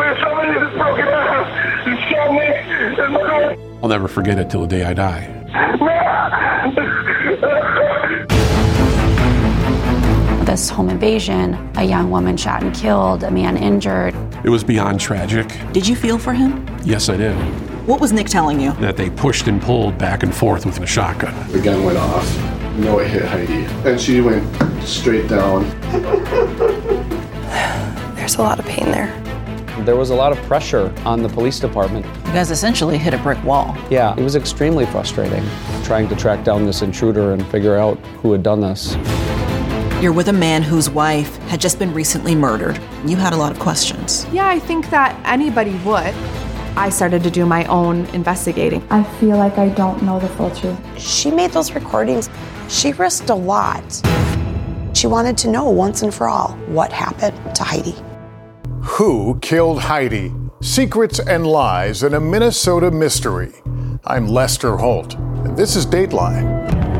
Somebody just broke in the house and shot me. I'll never forget it till the day I die. This home invasion, a young woman shot and killed, a man injured. It was beyond tragic. Did you feel for him? Yes, I did. What was Nick telling you? That they pushed and pulled back and forth with a shotgun. The gun went off. No, it hit Heidi. And she went straight down. There's a lot of pain there. There was a lot of pressure on the police department. You guys essentially hit a brick wall. Yeah, it was extremely frustrating trying to track down this intruder and figure out who had done this. You're with a man whose wife had just been recently murdered. You had a lot of questions. Yeah, I think that anybody would. I started to do my own investigating. I feel like I don't know the full truth. She made those recordings. She risked a lot. She wanted to know once and for all what happened to Heidi. Who killed Heidi? Secrets and lies in a Minnesota mystery. I'm Lester Holt, and this is Dateline.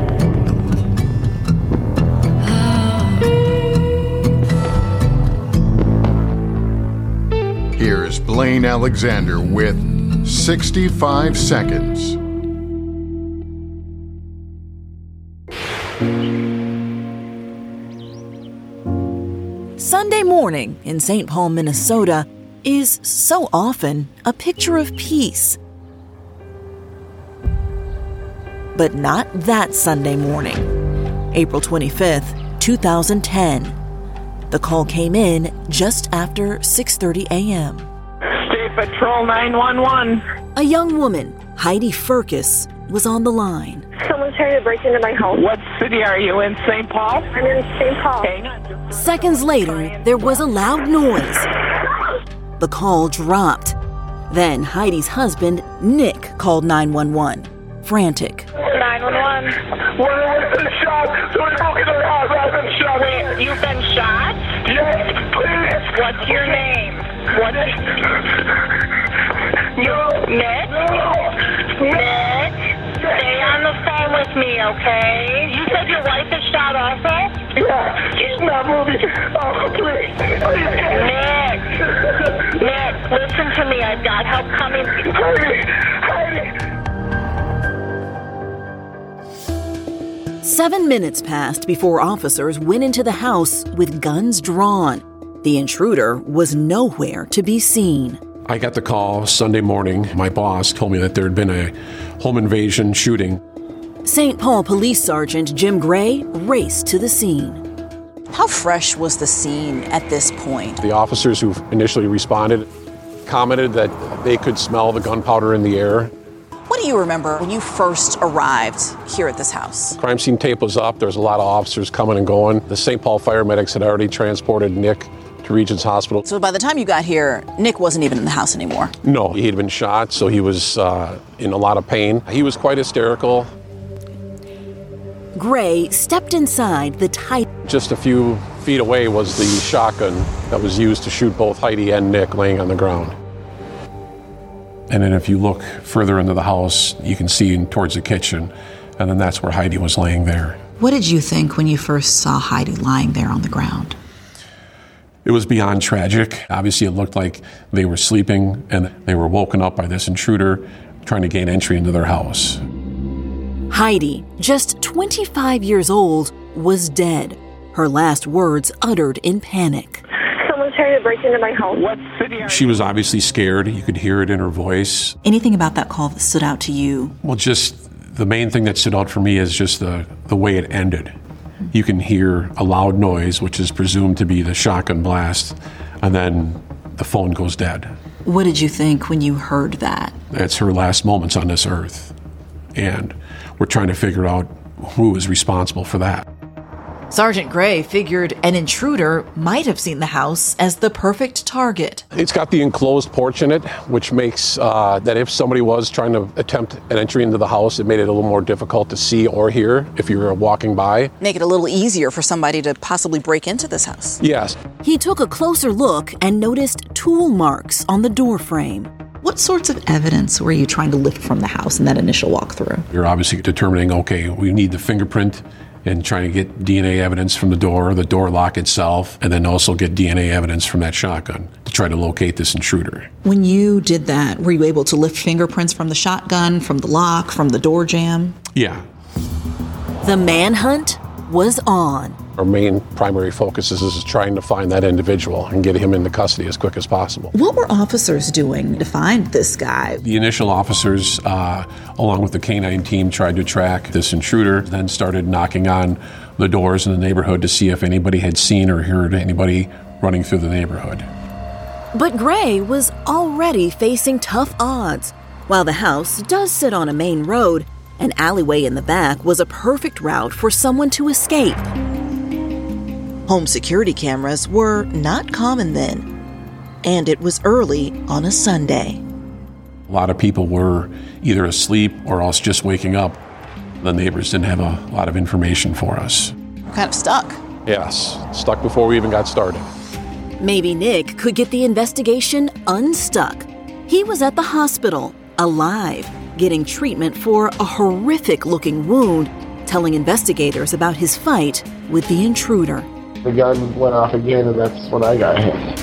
Here's Blaine Alexander with 65 Seconds. Sunday morning in St. Paul, Minnesota is so often a picture of peace. But not that Sunday morning. April 25th, 2010. The call came in just after 6:30 a.m. State Patrol 911. A young woman, Heidi Firkus, was on the line. Someone's trying to break into my house. What city are you in, St. Paul? I'm in St. Paul. Hang on. Seconds later, there was a loud noise. The call dropped. Then Heidi's husband, Nick, called 911, frantic. 911. Where was the shot? Somebody broke into the house. I've been shot. You've been shot? Yes, please. What's your name? What is... No. Nick? No. Nick? Stay on the phone with me, okay? You said your wife is shot also? Yeah, she's not moving. Oh, please. Nick, listen to me. I've got help coming. Heidi. 7 minutes passed before officers went into the house with guns drawn. The intruder was nowhere to be seen. I got the call Sunday morning. My boss told me that there had been a home invasion shooting. St. Paul Police Sergeant Jim Gray raced to the scene. How fresh was the scene at this point? The officers who initially responded commented that they could smell the gunpowder in the air. What do you remember when you first arrived here at this house? Crime scene tape was up. There's a lot of officers coming and going. The St. Paul fire medics had already transported Nick to Regents Hospital. So by the time you got here, Nick wasn't even in the house anymore? No, he had been shot, so he was in a lot of pain. He was quite hysterical. Gray stepped inside the tight... Just a few feet away was the shotgun that was used to shoot both Heidi and Nick laying on the ground. And then if you look further into the house, you can see towards the kitchen, and then that's where Heidi was laying there. What did you think when you first saw Heidi lying there on the ground? It was beyond tragic. Obviously, it looked like they were sleeping and they were woken up by this intruder trying to gain entry into their house. Heidi, just 25 years old, was dead. Her last words uttered in panic. Someone's trying to break into my house. What city are She was obviously scared. You could hear it in her voice. Anything about that call that stood out to you? Well, just the main thing that stood out for me is just the way it ended. You can hear a loud noise, which is presumed to be the shotgun blast, and then the phone goes dead. What did you think when you heard that? That's her last moments on this earth. And we're trying to figure out who is responsible for that. Sergeant Gray figured an intruder might have seen the house as the perfect target. It's got the enclosed porch in it, which makes that if somebody was trying to attempt an entry into the house, it made it a little more difficult to see or hear if you were walking by. Make it a little easier for somebody to possibly break into this house. Yes. He took a closer look and noticed tool marks on the door frame. What sorts of evidence were you trying to lift from the house in that initial walkthrough? You're obviously determining, okay, we need the fingerprint and trying to get DNA evidence from the door lock itself, and then also get DNA evidence from that shotgun to try to locate this intruder. When you did that, were you able to lift fingerprints from the shotgun, from the lock, from the door jamb? Yeah. The manhunt was on. Our main primary focus is trying to find that individual and get him into custody as quick as possible. What were officers doing to find this guy? The initial officers, along with the canine team, tried to track this intruder, then started knocking on the doors in the neighborhood to see if anybody had seen or heard anybody running through the neighborhood. But Gray was already facing tough odds. While the house does sit on a main road, an alleyway in the back was a perfect route for someone to escape. Home security cameras were not common then, and it was early on a Sunday. A lot of people were either asleep or else just waking up. The neighbors didn't have a lot of information for us. Kind of stuck. Yes, stuck before we even got started. Maybe Nick could get the investigation unstuck. He was at the hospital, alive, getting treatment for a horrific-looking wound, telling investigators about his fight with the intruder. The gun went off again, and that's when I got hit.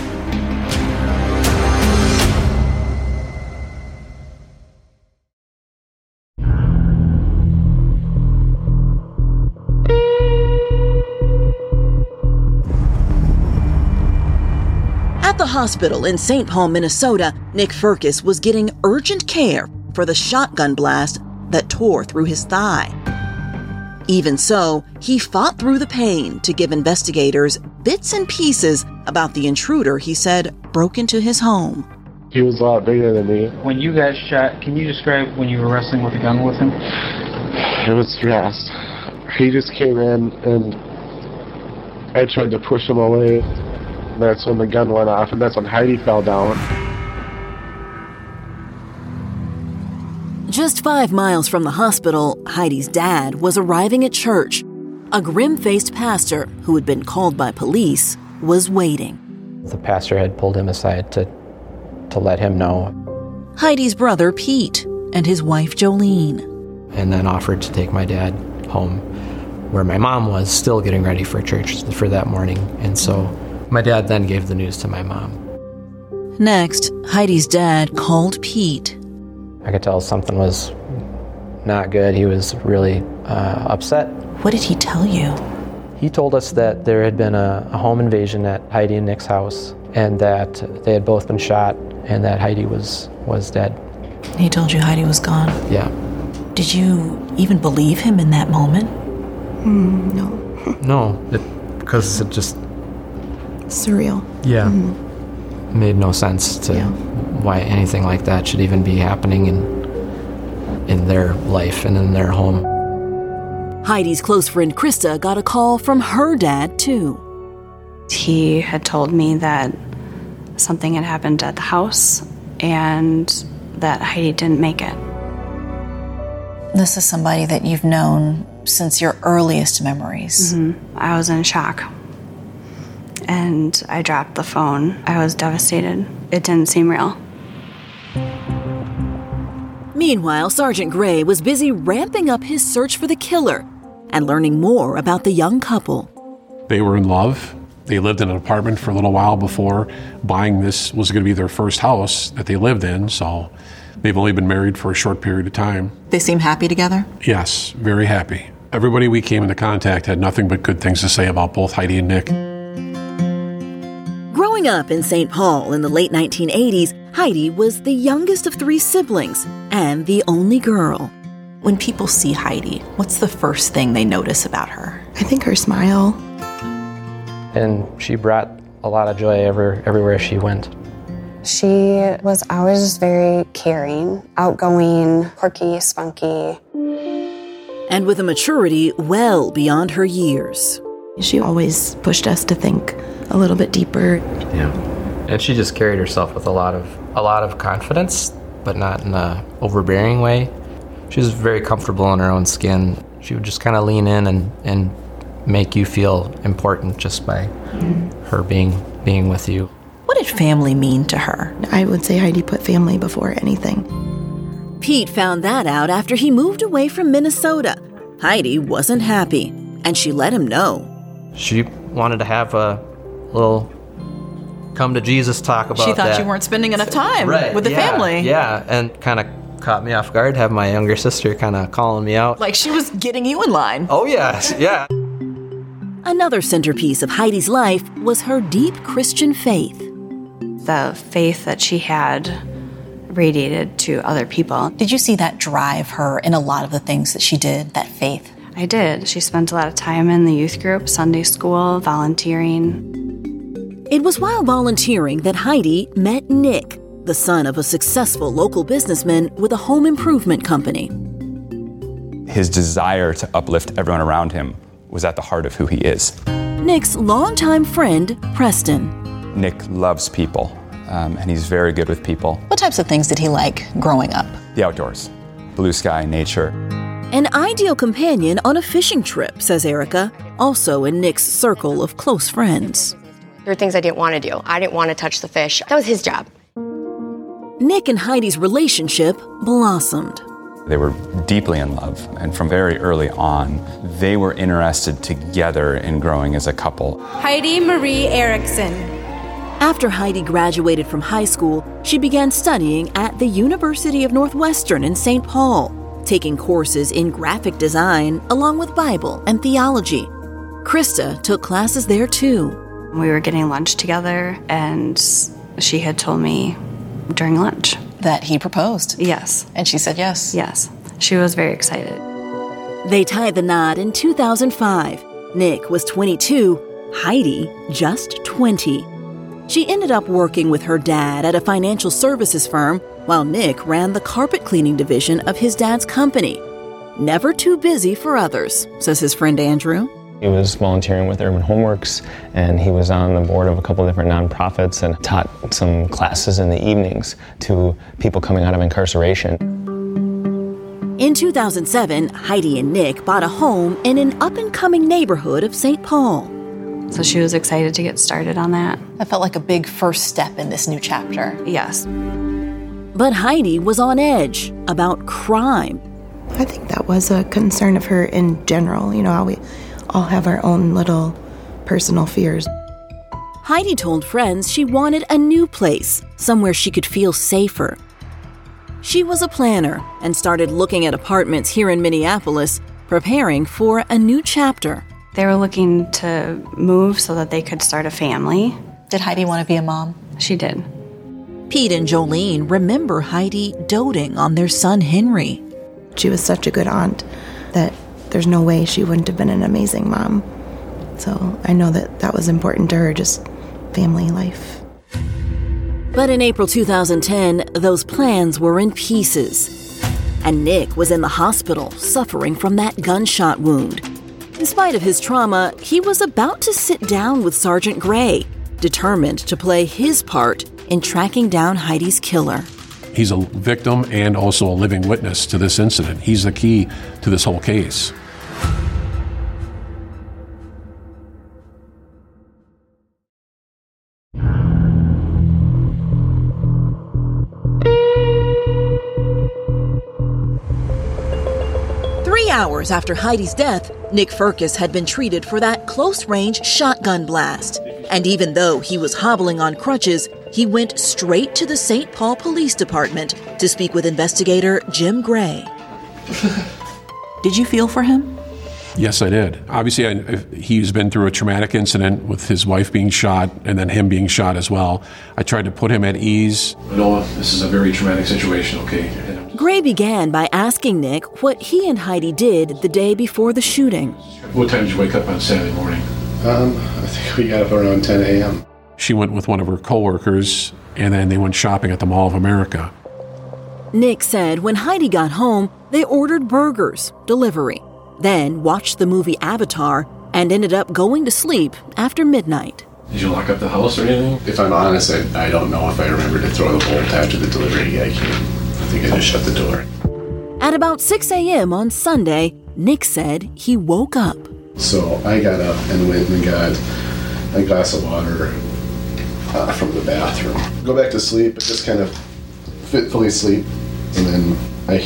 At the hospital in St. Paul, Minnesota, Nick Firkus was getting urgent care for the shotgun blast that tore through his thigh. Even so, he fought through the pain to give investigators bits and pieces about the intruder he said broke into his home. He was a lot bigger than me. When you got shot, can you describe when you were wrestling with a gun with him? It was fast. He just came in, and I tried to push him away. That's when the gun went off, and that's when Heidi fell down. Just 5 miles from the hospital, Heidi's dad was arriving at church. A grim-faced pastor, who had been called by police, was waiting. The pastor had pulled him aside to let him know. Heidi's brother, Pete, and his wife, Jolene. And then offered to take my dad home, where my mom was still getting ready for church for that morning. And so my dad then gave the news to my mom. Next, Heidi's dad called Pete. I could tell something was not good. He was really upset. What did he tell you? He told us that there had been a home invasion at Heidi and Nick's house, and that they had both been shot, and that Heidi was dead. He told you Heidi was gone? Yeah. Did you even believe him in that moment? No. No, because it just... Surreal. Yeah. Made no sense to why anything like that should even be happening in their life and in their home. Heidi's close friend Krista got a call from her dad, too. He had told me that something had happened at the house and that Heidi didn't make it. This is somebody that you've known since your earliest memories. Mm-hmm. I was in shock. And I dropped the phone. I was devastated. It didn't seem real. Meanwhile, Sergeant Gray was busy ramping up his search for the killer and learning more about the young couple. They were in love. They lived in an apartment for a little while before buying this was going to be their first house that they lived in, so they've only been married for a short period of time. They seem happy together? Yes, very happy. Everybody we came into contact had nothing but good things to say about both Heidi and Nick. Growing up in St. Paul in the late 1980s, Heidi was the youngest of 3 siblings and the only girl. When people see Heidi, what's the first thing they notice about her? I think her smile. And she brought a lot of joy everywhere she went. She was always just very caring, outgoing, quirky, spunky. And with a maturity well beyond her years. She always pushed us to think a little bit deeper. Yeah. And she just carried herself with a lot of confidence, but not in an overbearing way. She was very comfortable in her own skin. She would just kind of lean in and make you feel important just by her being with you. What did family mean to her? I would say Heidi put family before anything. Pete found that out after he moved away from Minnesota. Heidi wasn't happy, and she let him know. She wanted to have a little come to Jesus talk about that. She thought you weren't spending enough time with the family. Yeah, and kind of caught me off guard, have my younger sister kind of calling me out. Like she was getting you in line. Oh, yes, yeah. Another centerpiece of Heidi's life was her deep Christian faith. The faith that she had radiated to other people. Did you see that drive her in a lot of the things that she did, that faith? I did. She spent a lot of time in the youth group, Sunday school, volunteering. It was while volunteering that Heidi met Nick, the son of a successful local businessman with a home improvement company. His desire to uplift everyone around him was at the heart of who he is. Nick's longtime friend, Preston. Nick loves people, and he's very good with people. What types of things did he like growing up? The outdoors, blue sky, nature. An ideal companion on a fishing trip, says Erica, also in Nick's circle of close friends. There were things I didn't want to do. I didn't want to touch the fish. That was his job. Nick and Heidi's relationship blossomed. They were deeply in love, and from very early on, they were interested together in growing as a couple. Heidi Marie Erickson. After Heidi graduated from high school, she began studying at the University of Northwestern in St. Paul, taking courses in graphic design along with Bible and theology. Krista took classes there too. We were getting lunch together, and she had told me during lunch that he proposed. Yes. And she said yes. Yes. She was very excited. They tied the knot in 2005. Nick was 22, Heidi just 20. She ended up working with her dad at a financial services firm while Nick ran the carpet cleaning division of his dad's company. Never too busy for others, says his friend Andrew. He was volunteering with Urban Homeworks, and he was on the board of a couple of different nonprofits and taught some classes in the evenings to people coming out of incarceration. In 2007, Heidi and Nick bought a home in an up-and-coming neighborhood of St. Paul. So she was excited to get started on that. That felt like a big first step in this new chapter. Yes. But Heidi was on edge about crime. I think that was a concern of her in general. You know, how we all have our own little personal fears. Heidi told friends she wanted a new place, somewhere she could feel safer. She was a planner and started looking at apartments here in Minneapolis, preparing for a new chapter. They were looking to move so that they could start a family. Did Heidi want to be a mom? She did. Pete and Jolene remember Heidi doting on their son Henry. She was such a good aunt that there's no way she wouldn't have been an amazing mom. So I know that was important to her, just family life. But in April 2010, those plans were in pieces. And Nick was in the hospital, suffering from that gunshot wound. In spite of his trauma, he was about to sit down with Sergeant Gray, determined to play his part in tracking down Heidi's killer. He's a victim and also a living witness to this incident. He's the key to this whole case. Hours after Heidi's death, Nick Firkus had been treated for that close-range shotgun blast. And even though he was hobbling on crutches, he went straight to the St. Paul Police Department to speak with investigator Jim Gray. Did you feel for him? Yes, I did. Obviously, he's been through a traumatic incident with his wife being shot and then him being shot as well. I tried to put him at ease. No, this is a very traumatic situation, okay? Gray began by asking Nick what he and Heidi did the day before the shooting. What time did you wake up on Saturday morning? I think we got up around 10 a.m. She went with one of her coworkers, and then they went shopping at the Mall of America. Nick said when Heidi got home, they ordered burgers, delivery, then watched the movie Avatar and ended up going to sleep after midnight. Did you lock up the house or anything? If I'm honest, I don't know if I remember to throw the bolt after the delivery. I think I just shut the door. At about 6 a.m. on Sunday, Nick said he woke up. So I got up and went and got a glass of water from the bathroom. Go back to sleep, just kind of fitfully sleep, and then I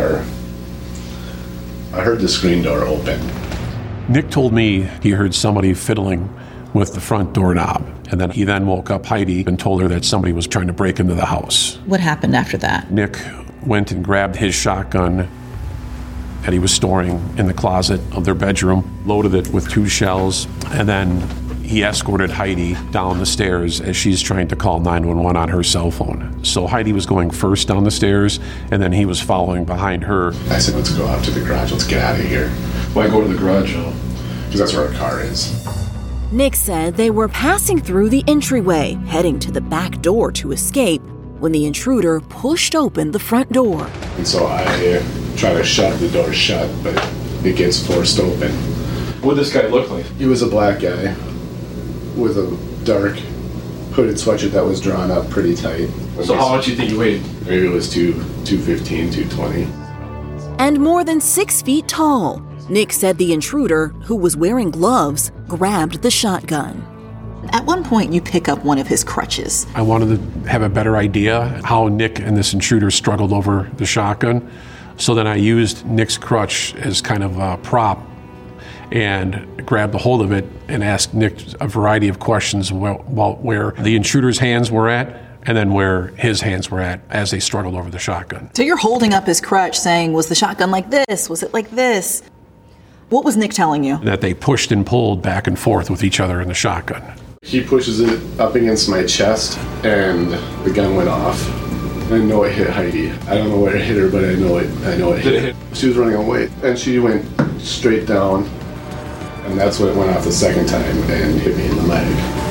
heard the screen door open. Nick told me he heard somebody fiddling with the front doorknob, and And then he woke up Heidi and told her that somebody was trying to break into the house. What happened after that? Nick went and grabbed his shotgun that he was storing in the closet of their bedroom, loaded it with 2 shells, and then he escorted Heidi down the stairs as she's trying to call 911 on her cell phone. So Heidi was going first down the stairs, and then he was following behind her. I said, let's go out to the garage, let's get out of here. Why go to the garage though? Because that's where our car is. Nick said they were passing through the entryway, heading to the back door to escape, when the intruder pushed open the front door. And so I try to shut the door shut, but it gets forced open. What did this guy look like? He was a black guy with a dark hooded sweatshirt that was drawn up pretty tight. So how much do you think he weighed? Maybe it was 215, 220. And more than 6 feet tall, Nick said the intruder, who was wearing gloves, grabbed the shotgun. At one point, you pick up one of his crutches. I wanted to have a better idea how Nick and this intruder struggled over the shotgun. So then I used Nick's crutch as kind of a prop and grabbed a hold of it and asked Nick a variety of questions about where the intruder's hands were at and then where his hands were at as they struggled over the shotgun. So you're holding up his crutch saying, was the shotgun like this? Was it like this? What was Nick telling you? That they pushed and pulled back and forth with each other in the shotgun. He pushes it up against my chest and the gun went off. I know it hit Heidi. I don't know where it hit her, but I know it hit. She was running away and she went straight down. And that's when it went off the second time and hit me in the leg.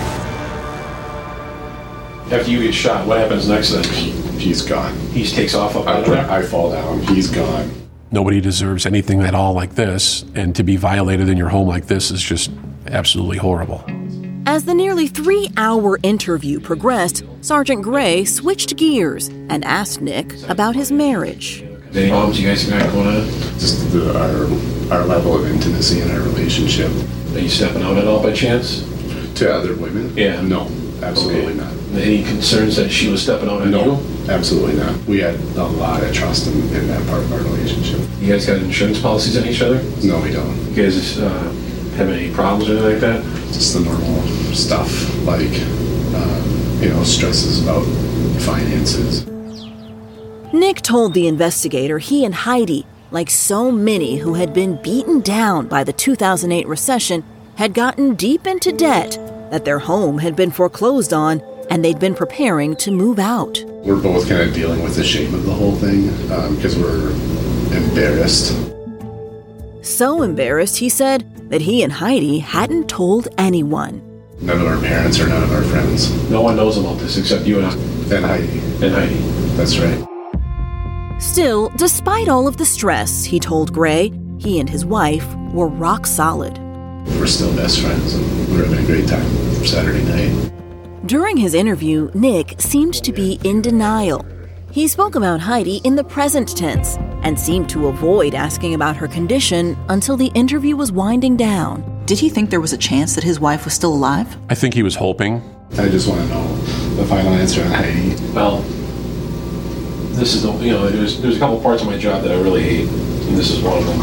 After you get shot, what happens next then? He's gone. He takes off up on the I fall down. He's gone. Nobody deserves anything at all like this, and to be violated in your home like this is just absolutely horrible. As the nearly 3-hour interview progressed, Sergeant Gray switched gears and asked Nick about his marriage. Any problems you guys got going on? Just our level of intimacy in our relationship. Are you stepping out at all by chance? To other women? Yeah. No, absolutely not. Any concerns that she was stepping out on you? No, absolutely not. We had a lot of trust in that part of our relationship. You guys got insurance policies on each other? No, we don't. You guys have any problems or anything like that? Just the normal stuff, like, stresses about finances. Nick told the investigator he and Heidi, like so many who had been beaten down by the 2008 recession, had gotten deep into debt, that their home had been foreclosed on, and they'd been preparing to move out. We're both kind of dealing with the shame of the whole thing because we're embarrassed. So embarrassed, he said, that he and Heidi hadn't told anyone. None of our parents or none of our friends. No one knows about this except you and Heidi. And Heidi. That's right. Still, despite all of the stress, he told Gray, he and his wife were rock solid. We're still best friends, and we're having a great time Saturday night. During his interview, Nick seemed to be in denial. He spoke about Heidi in the present tense and seemed to avoid asking about her condition until the interview was winding down. Did he think there was a chance that his wife was still alive? I think he was hoping. I just want to know the final answer on Heidi. Well, this is there's a couple parts of my job that I really hate, and this is one of them.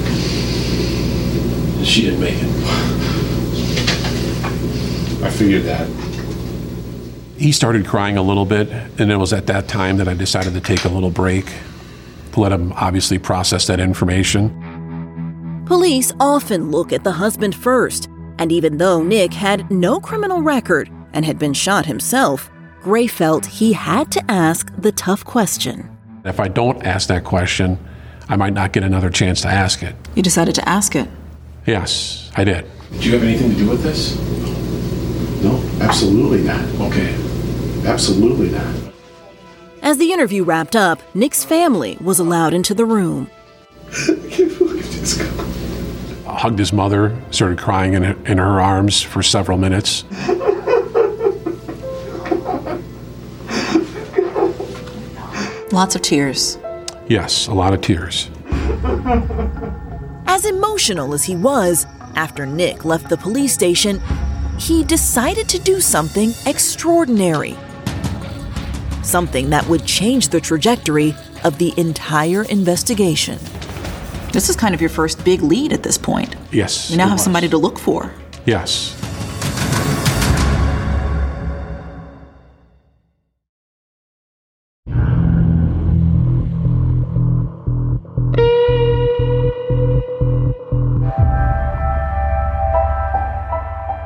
She didn't make it. I figured that. He started crying a little bit, and it was at that time that I decided to take a little break to let him obviously process that information. Police often look at the husband first, and even though Nick had no criminal record and had been shot himself, Gray felt he had to ask the tough question. If I don't ask that question, I might not get another chance to ask it. You decided to ask it? Yes, I did. Did you have anything to do with this? No, absolutely not. Okay. Absolutely not. As the interview wrapped up, Nick's family was allowed into the room. I can't believe this guy. Hugged his mother, started crying in her arms for several minutes. Lots of tears. Yes, a lot of tears. As emotional as he was, after Nick left the police station, he decided to do something extraordinary. Something that would change the trajectory of the entire investigation. This is kind of your first big lead at this point. Yes. You now have somebody to look for. Yes.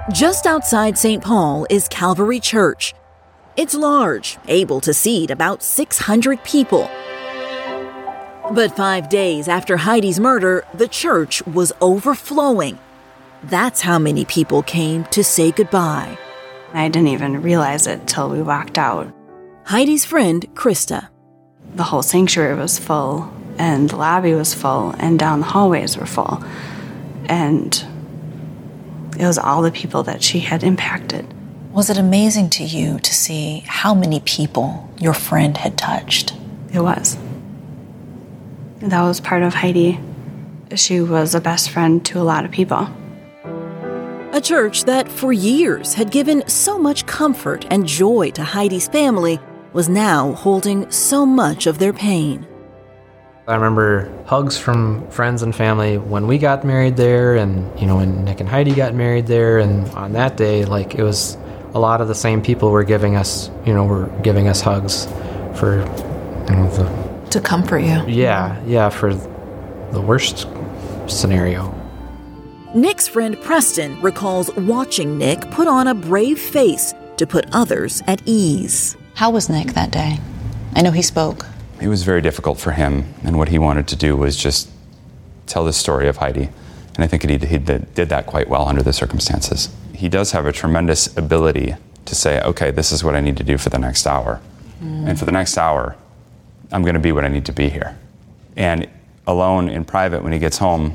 Just outside St. Paul is Calvary Church. It's large, able to seat about 600 people. But 5 days after Heidi's murder, the church was overflowing. That's how many people came to say goodbye. I didn't even realize it till we walked out. Heidi's friend, Krista. The whole sanctuary was full, and the lobby was full, and down the hallways were full. And it was all the people that she had impacted. Was it amazing to you to see how many people your friend had touched? It was. That was part of Heidi. She was a best friend to a lot of people. A church that for years had given so much comfort and joy to Heidi's family was now holding so much of their pain. I remember hugs from friends and family when we got married there, and when Nick and Heidi got married there, and on that day, it was a lot of the same people were giving us hugs for to comfort you. Yeah, for the worst scenario. Nick's friend Preston recalls watching Nick put on a brave face to put others at ease. How was Nick that day? I know he spoke. It was very difficult for him, and what he wanted to do was just tell the story of Heidi. And I think he did that quite well under the circumstances. He does have a tremendous ability to say, okay, this is what I need to do for the next hour. And for the next hour, I'm going to be what I need to be here. And alone in private when he gets home,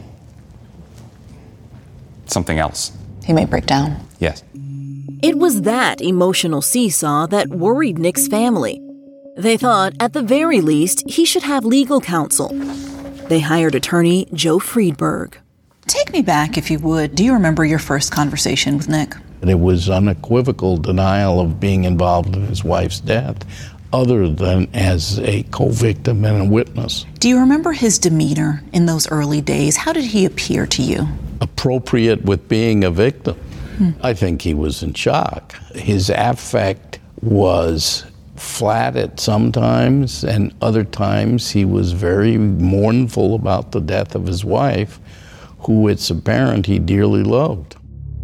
something else. He may break down. Yes. It was that emotional seesaw that worried Nick's family. They thought, at the very least, he should have legal counsel. They hired attorney Joe Friedberg. Take me back, if you would. Do you remember your first conversation with Nick? It was unequivocal denial of being involved in his wife's death, other than as a co-victim and a witness. Do you remember his demeanor in those early days? How did he appear to you? Appropriate with being a victim. I think he was in shock. His affect was flat at some times, and other times he was very mournful about the death of his wife, who it's apparent he dearly loved.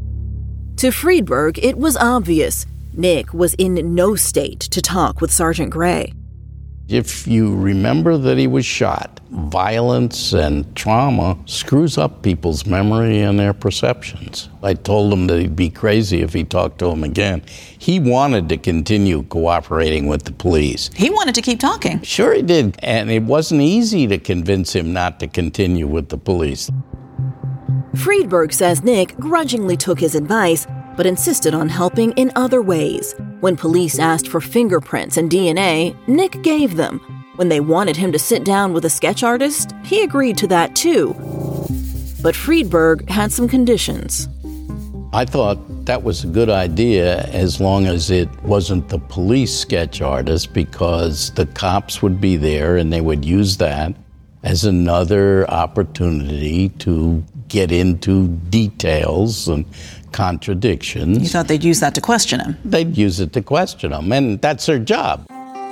To Friedberg, it was obvious Nick was in no state to talk with Sergeant Gray. If you remember that he was shot, violence and trauma screws up people's memory and their perceptions. I told him that he'd be crazy if he talked to him again. He wanted to continue cooperating with the police. He wanted to keep talking. Sure he did. And it wasn't easy to convince him not to continue with the police. Friedberg says Nick grudgingly took his advice, but insisted on helping in other ways. When police asked for fingerprints and DNA, Nick gave them. When they wanted him to sit down with a sketch artist, he agreed to that too. But Friedberg had some conditions. I thought that was a good idea as long as it wasn't the police sketch artist, because the cops would be there and they would use that as another opportunity to get into details and contradictions. You thought they'd use that to question him? They'd use it to question him, and that's their job.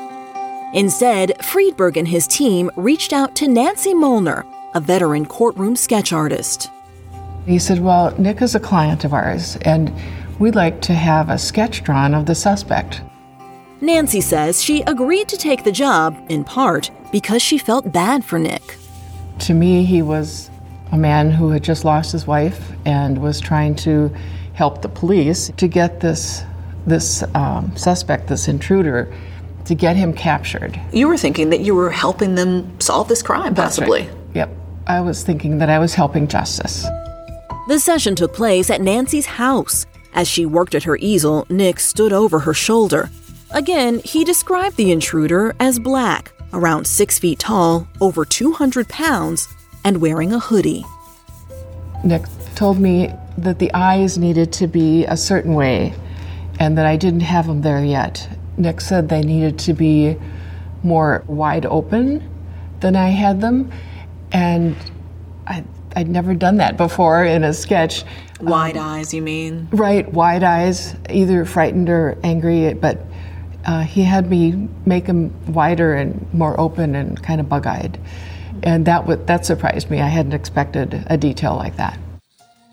Instead, Friedberg and his team reached out to Nancy Molnar, a veteran courtroom sketch artist. He said, well, Nick is a client of ours, and we'd like to have a sketch drawn of the suspect. Nancy says she agreed to take the job, in part, because she felt bad for Nick. To me, he was a man who had just lost his wife and was trying to help the police to get this suspect, this intruder, to get him captured. You were thinking that you were helping them solve this crime, possibly. That's right. Yep. I was thinking that I was helping justice. The session took place at Nancy's house. As she worked at her easel, Nick stood over her shoulder. Again, he described the intruder as black, around 6 feet tall, over 200 pounds, and wearing a hoodie. Nick told me that the eyes needed to be a certain way and that I didn't have them there yet. Nick said they needed to be more wide open than I had them, and I'd never done that before in a sketch. Wide eyes, you mean? Right, wide eyes, either frightened or angry, but he had me make them wider and more open and kind of bug-eyed. And that surprised me. I hadn't expected a detail like that.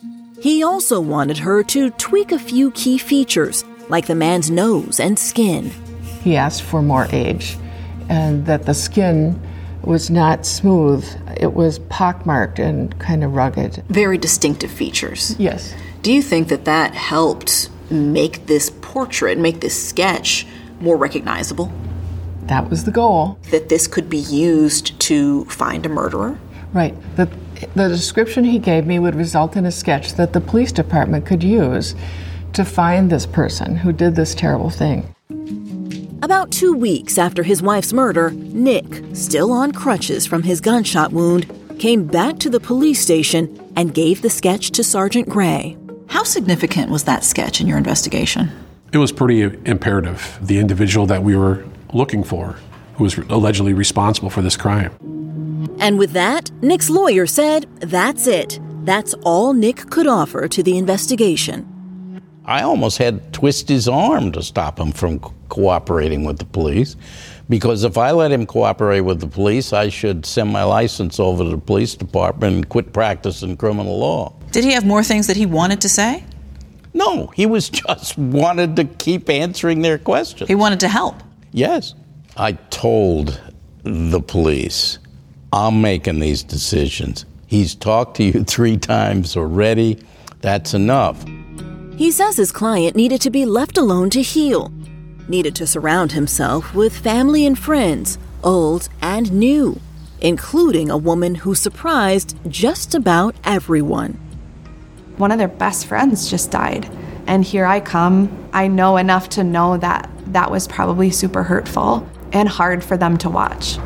He also wanted her to tweak a few key features, like the man's nose and skin. He asked for more age, and that the skin was not smooth. It was pockmarked and kind of rugged. Very distinctive features. Yes. Do you think that that helped make this portrait, make this sketch more recognizable? That was the goal. That this could be used to find a murderer? Right. The description he gave me would result in a sketch that the police department could use to find this person who did this terrible thing. About 2 weeks after his wife's murder, Nick, still on crutches from his gunshot wound, came back to the police station and gave the sketch to Sergeant Gray. How significant was that sketch in your investigation? It was pretty imperative. The individual that we were looking for, who was allegedly responsible for this crime. And with that, Nick's lawyer said, that's it. That's all Nick could offer to the investigation. I almost had to twist his arm to stop him from cooperating with the police, because if I let him cooperate with the police, I should send my license over to the police department and quit practicing criminal law. Did he have more things that he wanted to say? No, he was just wanted to keep answering their questions. He wanted to help? Yes. I told the police, I'm making these decisions. He's talked to you 3 times already. That's enough. He says his client needed to be left alone to heal, needed to surround himself with family and friends, old and new, including a woman who surprised just about everyone. One of their best friends just died, and here I come. I know enough to know that that was probably super hurtful and hard for them to watch.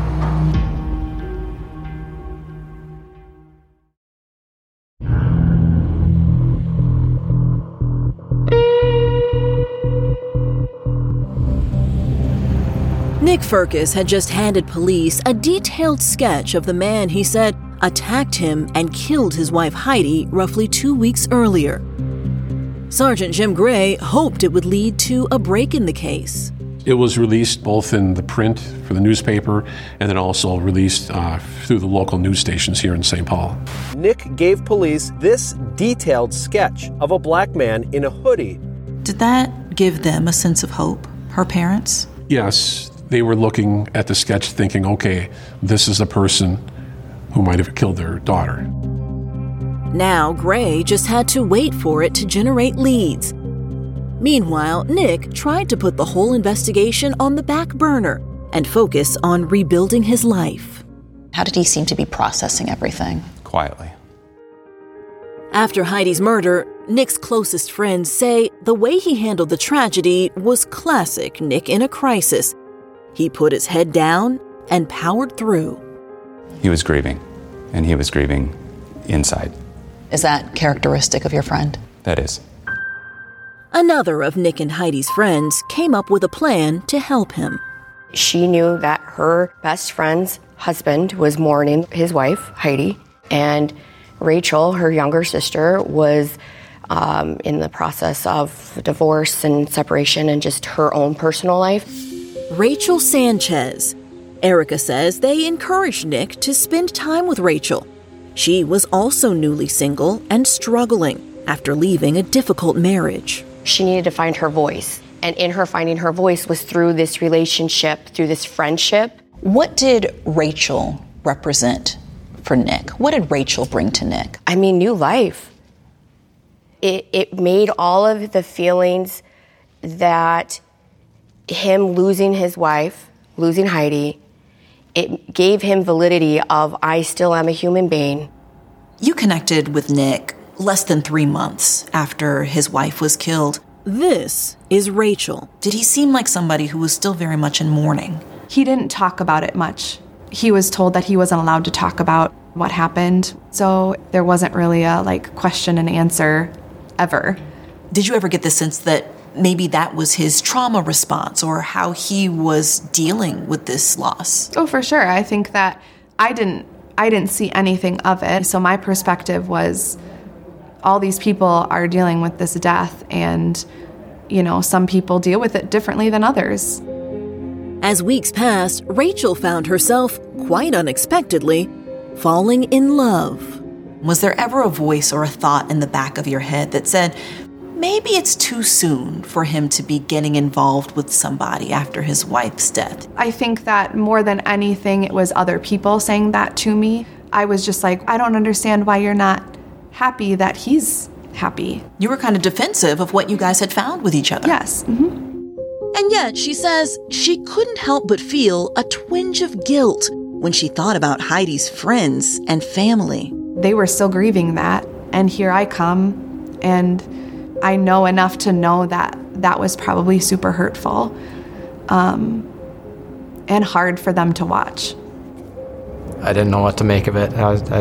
Nick Firkus had just handed police a detailed sketch of the man he said attacked him and killed his wife Heidi roughly 2 weeks earlier. Sergeant Jim Gray hoped it would lead to a break in the case. It was released both in the print for the newspaper and then also released through the local news stations here in St. Paul. Nick gave police this detailed sketch of a black man in a hoodie. Did that give them a sense of hope, her parents? Yes, they were looking at the sketch thinking, okay, this is the person who might have killed their daughter. Now Gray just had to wait for it to generate leads. Meanwhile, Nick tried to put the whole investigation on the back burner and focus on rebuilding his life. How did he seem to be processing everything? Quietly. After Heidi's murder, Nick's closest friends say the way he handled the tragedy was classic Nick in a crisis. He put his head down and powered through. He was grieving, and he was grieving inside. Is that characteristic of your friend? That is. Another of Nick and Heidi's friends came up with a plan to help him. She knew that her best friend's husband was mourning his wife, Heidi, and Rachel, her younger sister, was in the process of divorce and separation and just her own personal life. Rachel Sanchez. Erica says they encouraged Nick to spend time with Rachel. She was also newly single and struggling after leaving a difficult marriage. She needed to find her voice, and in her finding her voice was through this relationship, through this friendship. What did Rachel represent for Nick? What did Rachel bring to Nick? I mean, new life. It made all of the feelings that him losing his wife, losing Heidi, it gave him validity of, I still am a human being. You connected with Nick less than 3 months after his wife was killed. This is Rachel. Did he seem like somebody who was still very much in mourning? He didn't talk about it much. He was told that he wasn't allowed to talk about what happened, so there wasn't really a question and answer ever. Did you ever get the sense that maybe that was his trauma response or how he was dealing with this loss? Oh, for sure. I think that I didn't see anything of it. So my perspective was all these people are dealing with this death, and, some people deal with it differently than others. As weeks passed, Rachel found herself, quite unexpectedly, falling in love. Was there ever a voice or a thought in the back of your head that said, maybe it's too soon for him to be getting involved with somebody after his wife's death? I think that more than anything, it was other people saying that to me. I was just like, I don't understand why you're not happy that he's happy. You were kind of defensive of what you guys had found with each other. Yes. And yet, she says she couldn't help but feel a twinge of guilt when she thought about Heidi's friends and family. They were still grieving that, and here I come, and I know enough to know that that was probably super hurtful and hard for them to watch. I didn't know what to make of it.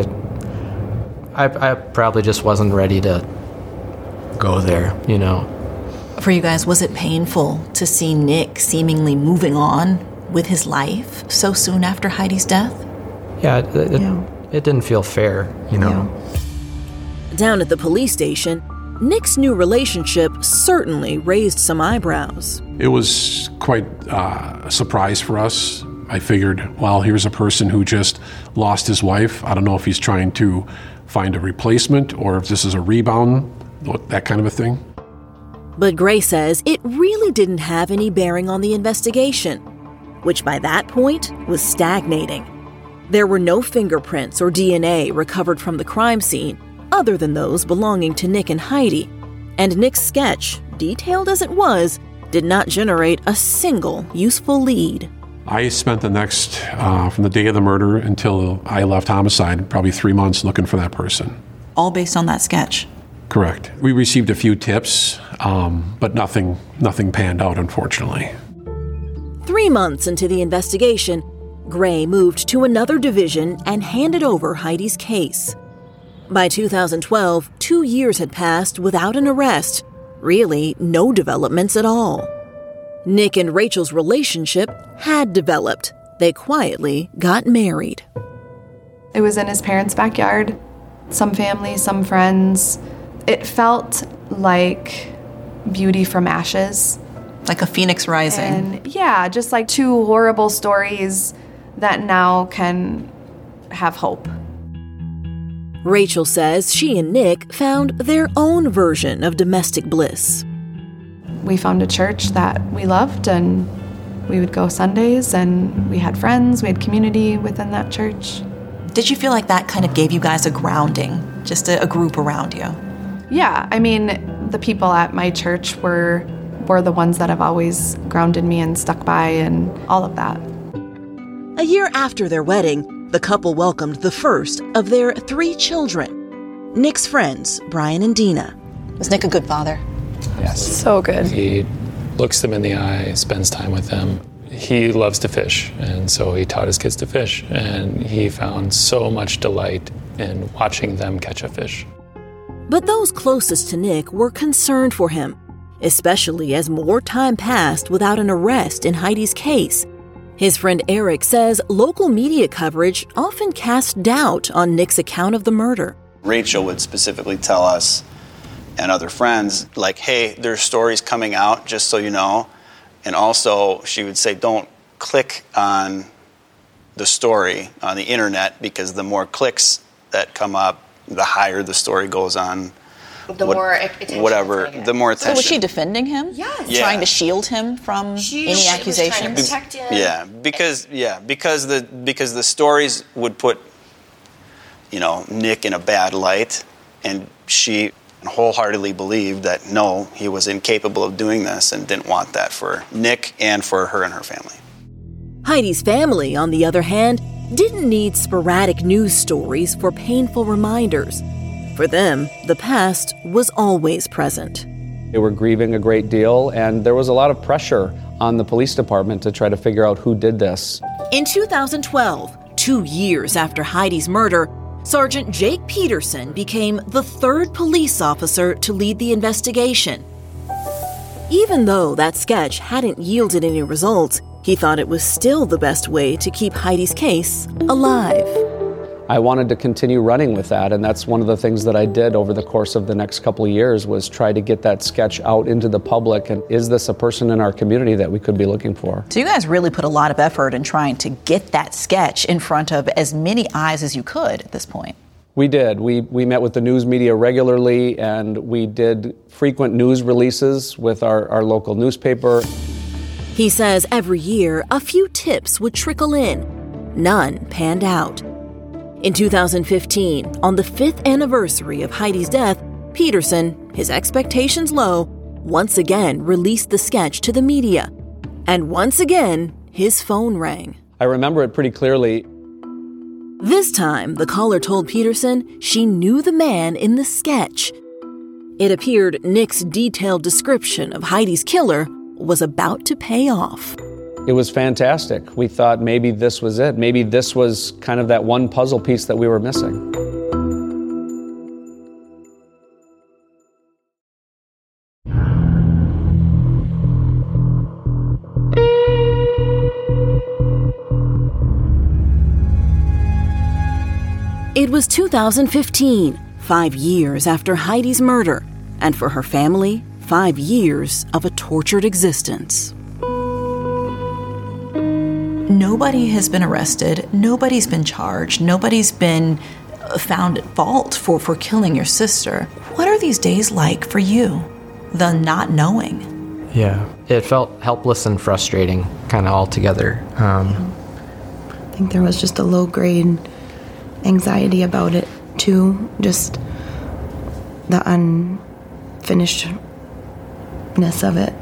I probably just wasn't ready to go there, you know. For you guys, was it painful to see Nick seemingly moving on with his life so soon after Heidi's death? Yeah, it didn't feel fair, you know. Down at the police station, Nick's new relationship certainly raised some eyebrows. It was quite a surprise for us. I figured, well, here's a person who just lost his wife. I don't know if he's trying to find a replacement or if this is a rebound, that kind of a thing. But Gray says it really didn't have any bearing on the investigation, which by that point was stagnating. There were no fingerprints or DNA recovered from the crime scene, other than those belonging to Nick and Heidi. And Nick's sketch, detailed as it was, did not generate a single useful lead. I spent the next, from the day of the murder until I left homicide, probably 3 months looking for that person. All based on that sketch? Correct. We received a few tips, but nothing panned out, unfortunately. 3 months into the investigation, Gray moved to another division and handed over Heidi's case. By 2012, 2 years had passed without an arrest. Really, no developments at all. Nick and Rachel's relationship had developed. They quietly got married. It was in his parents' backyard. Some family, some friends. It felt like beauty from ashes. Like a phoenix rising. And yeah, just like two horrible stories that now can have hope. Rachel says she and Nick found their own version of domestic bliss. We found a church that we loved, and we would go Sundays, and we had friends, we had community within that church. Did you feel like that kind of gave you guys a grounding, just a group around you? Yeah, I mean, the people at my church were the ones that have always grounded me and stuck by and all of that. A year after their wedding, the couple welcomed the first of their 3 children. Nick's friends, Brian and Dina. Was Nick a good father? Yes. So good. He looks them in the eye, spends time with them. He loves to fish, and so he taught his kids to fish, and he found so much delight in watching them catch a fish. But those closest to Nick were concerned for him, especially as more time passed without an arrest in Heidi's case. His friend Eric says local media coverage often cast doubt on Nick's account of the murder. Rachel would specifically tell us and other friends, like, hey, there's stories coming out, just so you know. And also, she would say, don't click on the story on the internet, because the more clicks that come up, the higher the story goes on. The more attention. Whatever, the more attention. So was she defending him? Yes. Trying to shield him from any accusation? Was trying to protect him. Because the stories would put, Nick in a bad light, and she wholeheartedly believed that no, he was incapable of doing this and didn't want that for Nick and for her and her family. Heidi's family, on the other hand, didn't need sporadic news stories for painful reminders. For them, the past was always present. They were grieving a great deal, and there was a lot of pressure on the police department to try to figure out who did this. In 2012, 2 years after Heidi's murder, Sergeant Jake Peterson became the 3rd police officer to lead the investigation. Even though that sketch hadn't yielded any results, he thought it was still the best way to keep Heidi's case alive. I wanted to continue running with that, and that's one of the things that I did over the course of the next couple of years, was try to get that sketch out into the public, and is this a person in our community that we could be looking for? So you guys really put a lot of effort in trying to get that sketch in front of as many eyes as you could at this point. We did. We met with the news media regularly, and we did frequent news releases with our local newspaper. He says every year, a few tips would trickle in. None panned out. In 2015, on the 5th anniversary of Heidi's death, Peterson, his expectations low, once again released the sketch to the media. And once again, his phone rang. I remember it pretty clearly. This time, the caller told Peterson she knew the man in the sketch. It appeared Nick's detailed description of Heidi's killer was about to pay off. It was fantastic. We thought maybe this was it. Maybe this was kind of that one puzzle piece that we were missing. It was 2015, 5 years after Heidi's murder, and for her family, 5 years of a tortured existence. Nobody has been arrested. Nobody's been charged. Nobody's been found at fault for killing your sister. What are these days like for you? The not knowing. Yeah, it felt helpless and frustrating, kind of all together. I think there was just a low-grade anxiety about it, too. Just the unfinishedness of it.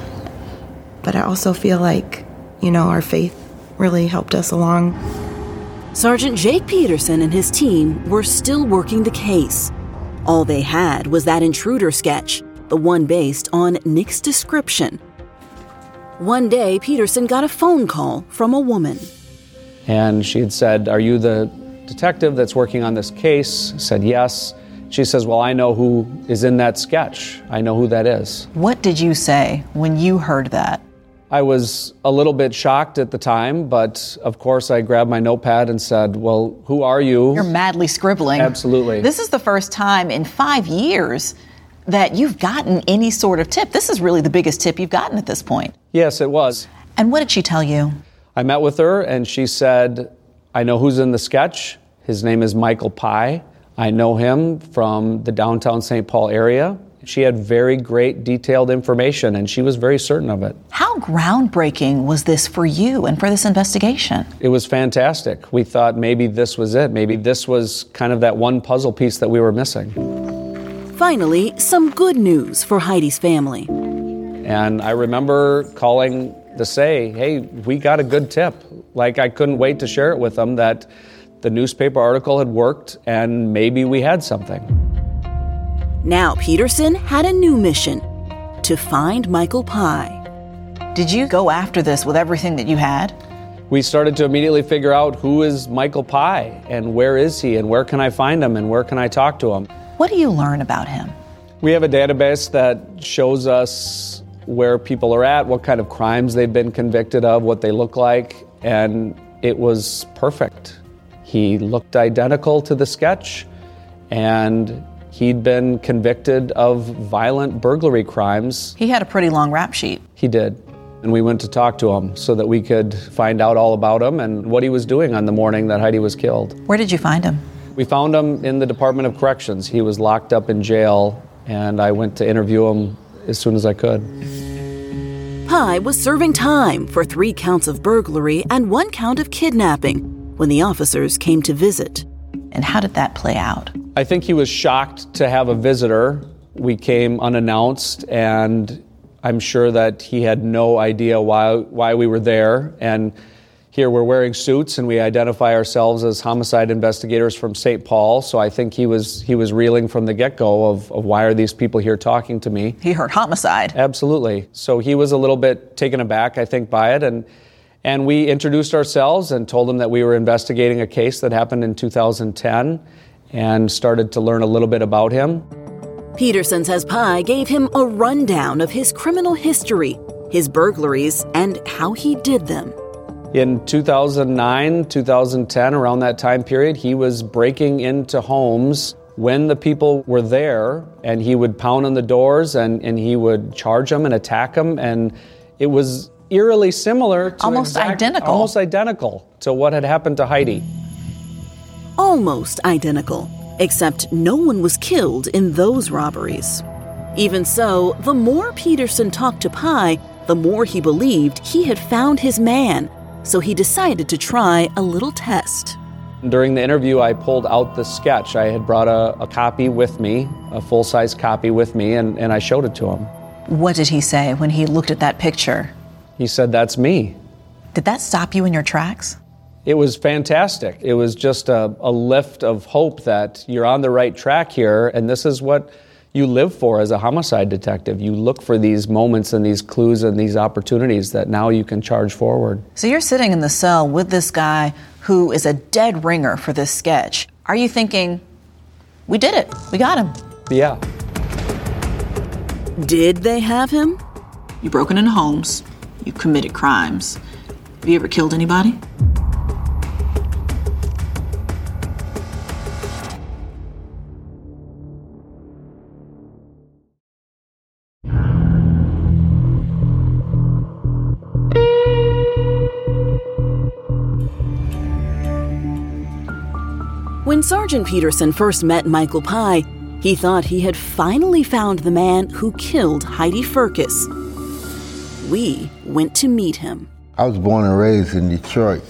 But I also feel like, our faith really helped us along. Sergeant Jake Peterson and his team were still working the case. All they had was that intruder sketch, the one based on Nick's description. One day, Peterson got a phone call from a woman. And she had said, "Are you the detective that's working on this case?" I said, "Yes." She says, "Well, I know who is in that sketch. I know who that is." What did you say when you heard that? I was a little bit shocked at the time, but of course I grabbed my notepad and said, "Well, who are you?" You're madly scribbling. Absolutely. This is the first time in 5 years that you've gotten any sort of tip. This is really the biggest tip you've gotten at this point. Yes, it was. And what did she tell you? I met with her and she said, "I know who's in the sketch. His name is Michael Pye. I know him from the downtown St. Paul area." She had very great detailed information and she was very certain of it. How groundbreaking was this for you and for this investigation? It was fantastic. We thought maybe this was it. Maybe this was kind of that one puzzle piece that we were missing. Finally, some good news for Heidi's family. And I remember calling to say, "Hey, we got a good tip." Like, I couldn't wait to share it with them that the newspaper article had worked and maybe we had something. Now Peterson had a new mission: to find Michael Pye. Did you go after this with everything that you had? We started to immediately figure out who is Michael Pye and where is he and where can I find him and where can I talk to him. What do you learn about him? We have a database that shows us where people are at, what kind of crimes they've been convicted of, what they look like, and it was perfect. He looked identical to the sketch, and he'd been convicted of violent burglary crimes. He had a pretty long rap sheet. He did. And we went to talk to him so that we could find out all about him and what he was doing on the morning that Heidi was killed. Where did you find him? We found him in the Department of Corrections. He was locked up in jail, and I went to interview him as soon as I could. Pye was serving time for 3 counts of burglary and 1 count of kidnapping when the officers came to visit. And how did that play out? I think he was shocked to have a visitor. We came unannounced, and I'm sure that he had no idea why we were there. And here we're wearing suits, and we identify ourselves as homicide investigators from St. Paul. So I think he was reeling from the get-go of why are these people here talking to me? He heard homicide. Absolutely. So he was a little bit taken aback, I think, by it. And we introduced ourselves and told him that we were investigating a case that happened in 2010 and started to learn a little bit about him. Peterson says Pye gave him a rundown of his criminal history, his burglaries, and how he did them. In 2009, 2010, around that time period, he was breaking into homes when the people were there, and he would pound on the doors and he would charge them and attack them, and it was eerily similar to almost identical to what had happened to Heidi. Almost identical. Except no one was killed in those robberies. Even so, the more Peterson talked to Pye, the more he believed he had found his man, so he decided to try a little test. During the interview, I pulled out the sketch. I had brought a copy with me, a full-size copy with me, and I showed it to him. What did he say when he looked at that picture? He said, "That's me." Did that stop you in your tracks? It was fantastic. It was just a lift of hope that you're on the right track here, and this is what you live for as a homicide detective. You look for these moments and these clues and these opportunities that now you can charge forward. So you're sitting in the cell with this guy who is a dead ringer for this sketch. Are you thinking, we did it, we got him? Yeah. Did they have him? You've broken into homes, you've committed crimes. Have you ever killed anybody? When Sergeant Peterson first met Michael Pye, he thought he had finally found the man who killed Heidi Firkus. We went to meet him. I was born and raised in Detroit.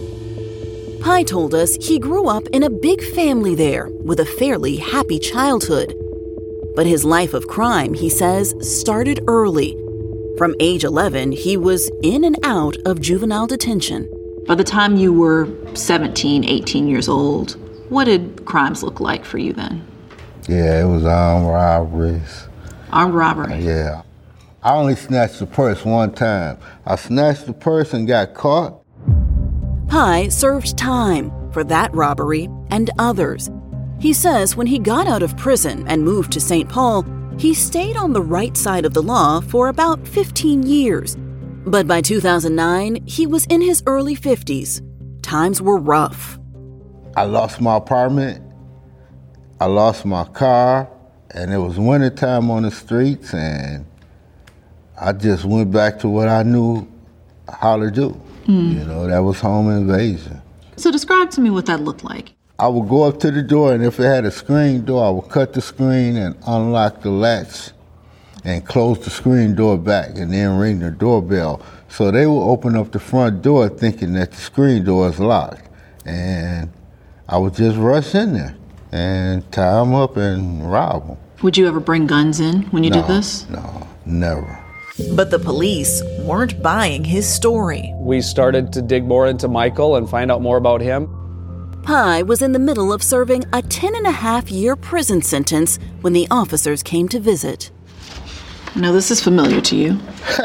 Pye told us he grew up in a big family there with a fairly happy childhood. But his life of crime, he says, started early. From age 11, he was in and out of juvenile detention. By the time you were 17, 18 years old, what did crimes look like for you then? Yeah, it was armed robberies. Armed robbery? Yeah. I only snatched the purse one time. I snatched the purse and got caught. Pye served time for that robbery and others. He says when he got out of prison and moved to St. Paul, he stayed on the right side of the law for about 15 years. But by 2009, he was in his early 50s. Times were rough. I lost my apartment, I lost my car, and it was wintertime on the streets, and I just went back to what I knew how to do. You know, that was home invasion. So describe to me what that looked like. I would go up to the door, and if it had a screen door, I would cut the screen and unlock the latch and close the screen door back and then ring the doorbell. So they would open up the front door thinking that the screen door is locked. And I would just rush in there and tie them up and rob them. Would you ever bring guns in when you did this? No, never. But the police weren't buying his story. We started to dig more into Michael and find out more about him. Pye was in the middle of serving a 10.5-year prison sentence when the officers came to visit. Now, this is familiar to you.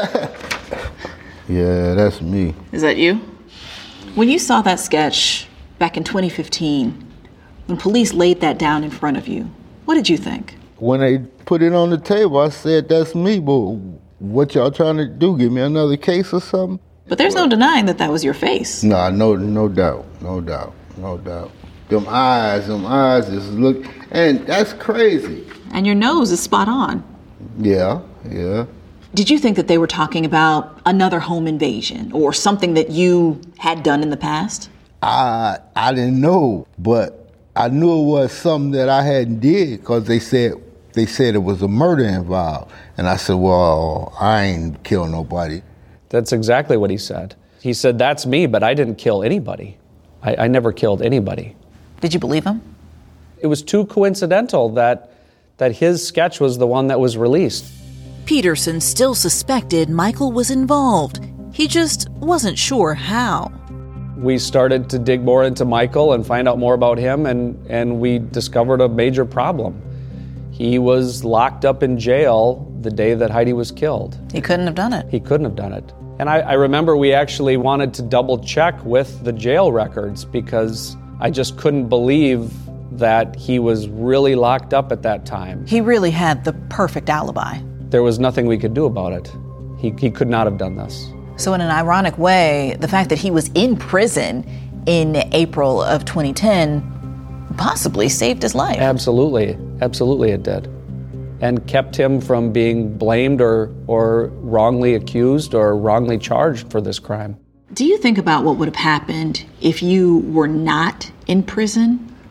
Yeah, that's me. Is that you? When you saw that sketch back in 2015, when police laid that down in front of you, what did you think? When they put it on the table, I said, that's me, but what y'all trying to do, give me another case or something? But there's no denying that that was your face. No doubt. Them eyes just look, and that's crazy. And your nose is spot on. Yeah. Did you think that they were talking about another home invasion or something that you had done in the past? I didn't know, but I knew it was something that I hadn't did because they said it was a murder involved. And I said, well, I ain't killed nobody. That's exactly what he said. He said, that's me, but I didn't kill anybody. I never killed anybody. Did you believe him? It was too coincidental that his sketch was the one that was released. Peterson still suspected Michael was involved. He just wasn't sure how. We started to dig more into Michael and find out more about him, and we discovered a major problem. He was locked up in jail the day that Heidi was killed. He couldn't have done it. He couldn't have done it. And I remember we actually wanted to double check with the jail records because I just couldn't believe that he was really locked up at that time. He really had the perfect alibi. There was nothing we could do about it. He could not have done this. So in an ironic way, the fact that he was in prison in April of 2010 possibly saved his life. Absolutely it did. And kept him from being blamed or wrongly accused or wrongly charged for this crime. Do you think about what would have happened if you were not in prison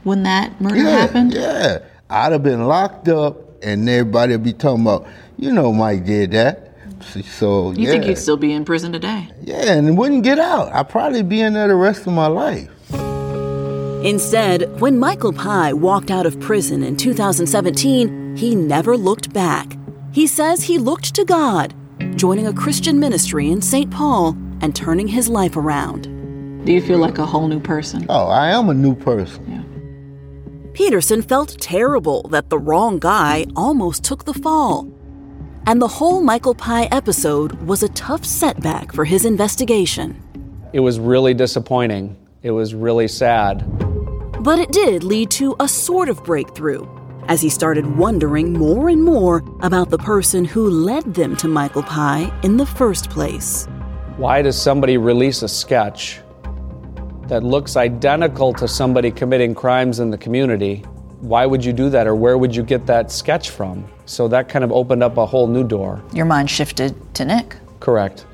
when that murder happened? Yeah, I'd have been locked up, and everybody would be talking about, Mike did that. So You think you'd still be in prison today? Yeah, and wouldn't get out. I'd probably be in there the rest of my life. Instead, when Michael Pye walked out of prison in 2017, he never looked back. He says he looked to God, joining a Christian ministry in St. Paul and turning his life around. Do you feel like a whole new person? Oh, I am a new person. Peterson felt terrible that the wrong guy almost took the fall. And the whole Michael Pye episode was a tough setback for his investigation. It was really disappointing. It was really sad. But it did lead to a sort of breakthrough, as he started wondering more and more about the person who led them to Michael Pye in the first place. Why does somebody release a sketch that looks identical to somebody committing crimes in the community? Why would you do that, or where would you get that sketch from? So that kind of opened up a whole new door. Your mind shifted to Nick? Correct.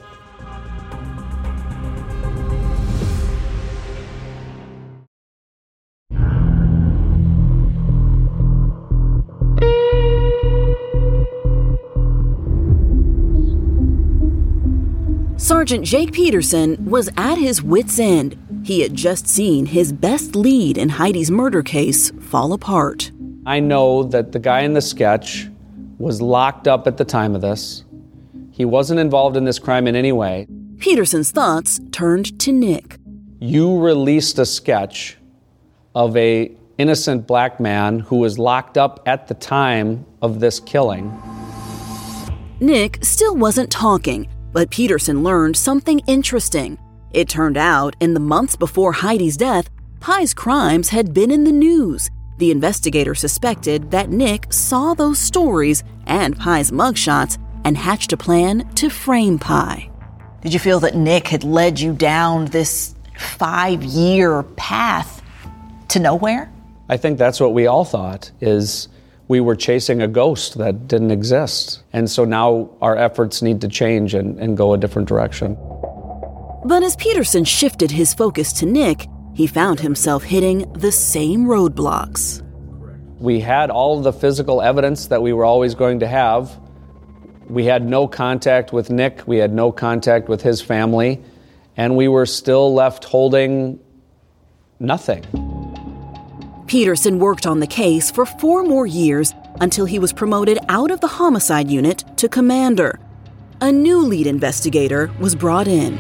Sergeant Jake Peterson was at his wit's end. He had just seen his best lead in Heidi's murder case fall apart. I know that the guy in the sketch was locked up at the time of this. He wasn't involved in this crime in any way. Peterson's thoughts turned to Nick. You released a sketch of a innocent black man who was locked up at the time of this killing. Nick still wasn't talking, but Peterson learned something interesting. It turned out, in the months before Heidi's death, Pye's crimes had been in the news. The investigator suspected that Nick saw those stories and Pye's mugshots and hatched a plan to frame Pye. Did you feel that Nick had led you down this 5-year path to nowhere? I think that's what we all thought, is we were chasing a ghost that didn't exist. And so now our efforts need to change and go a different direction. But as Peterson shifted his focus to Nick, he found himself hitting the same roadblocks. We had all of the physical evidence that we were always going to have. We had no contact with Nick. We had no contact with his family. And we were still left holding nothing. Peterson worked on the case for 4 more years until he was promoted out of the homicide unit to commander. A new lead investigator was brought in.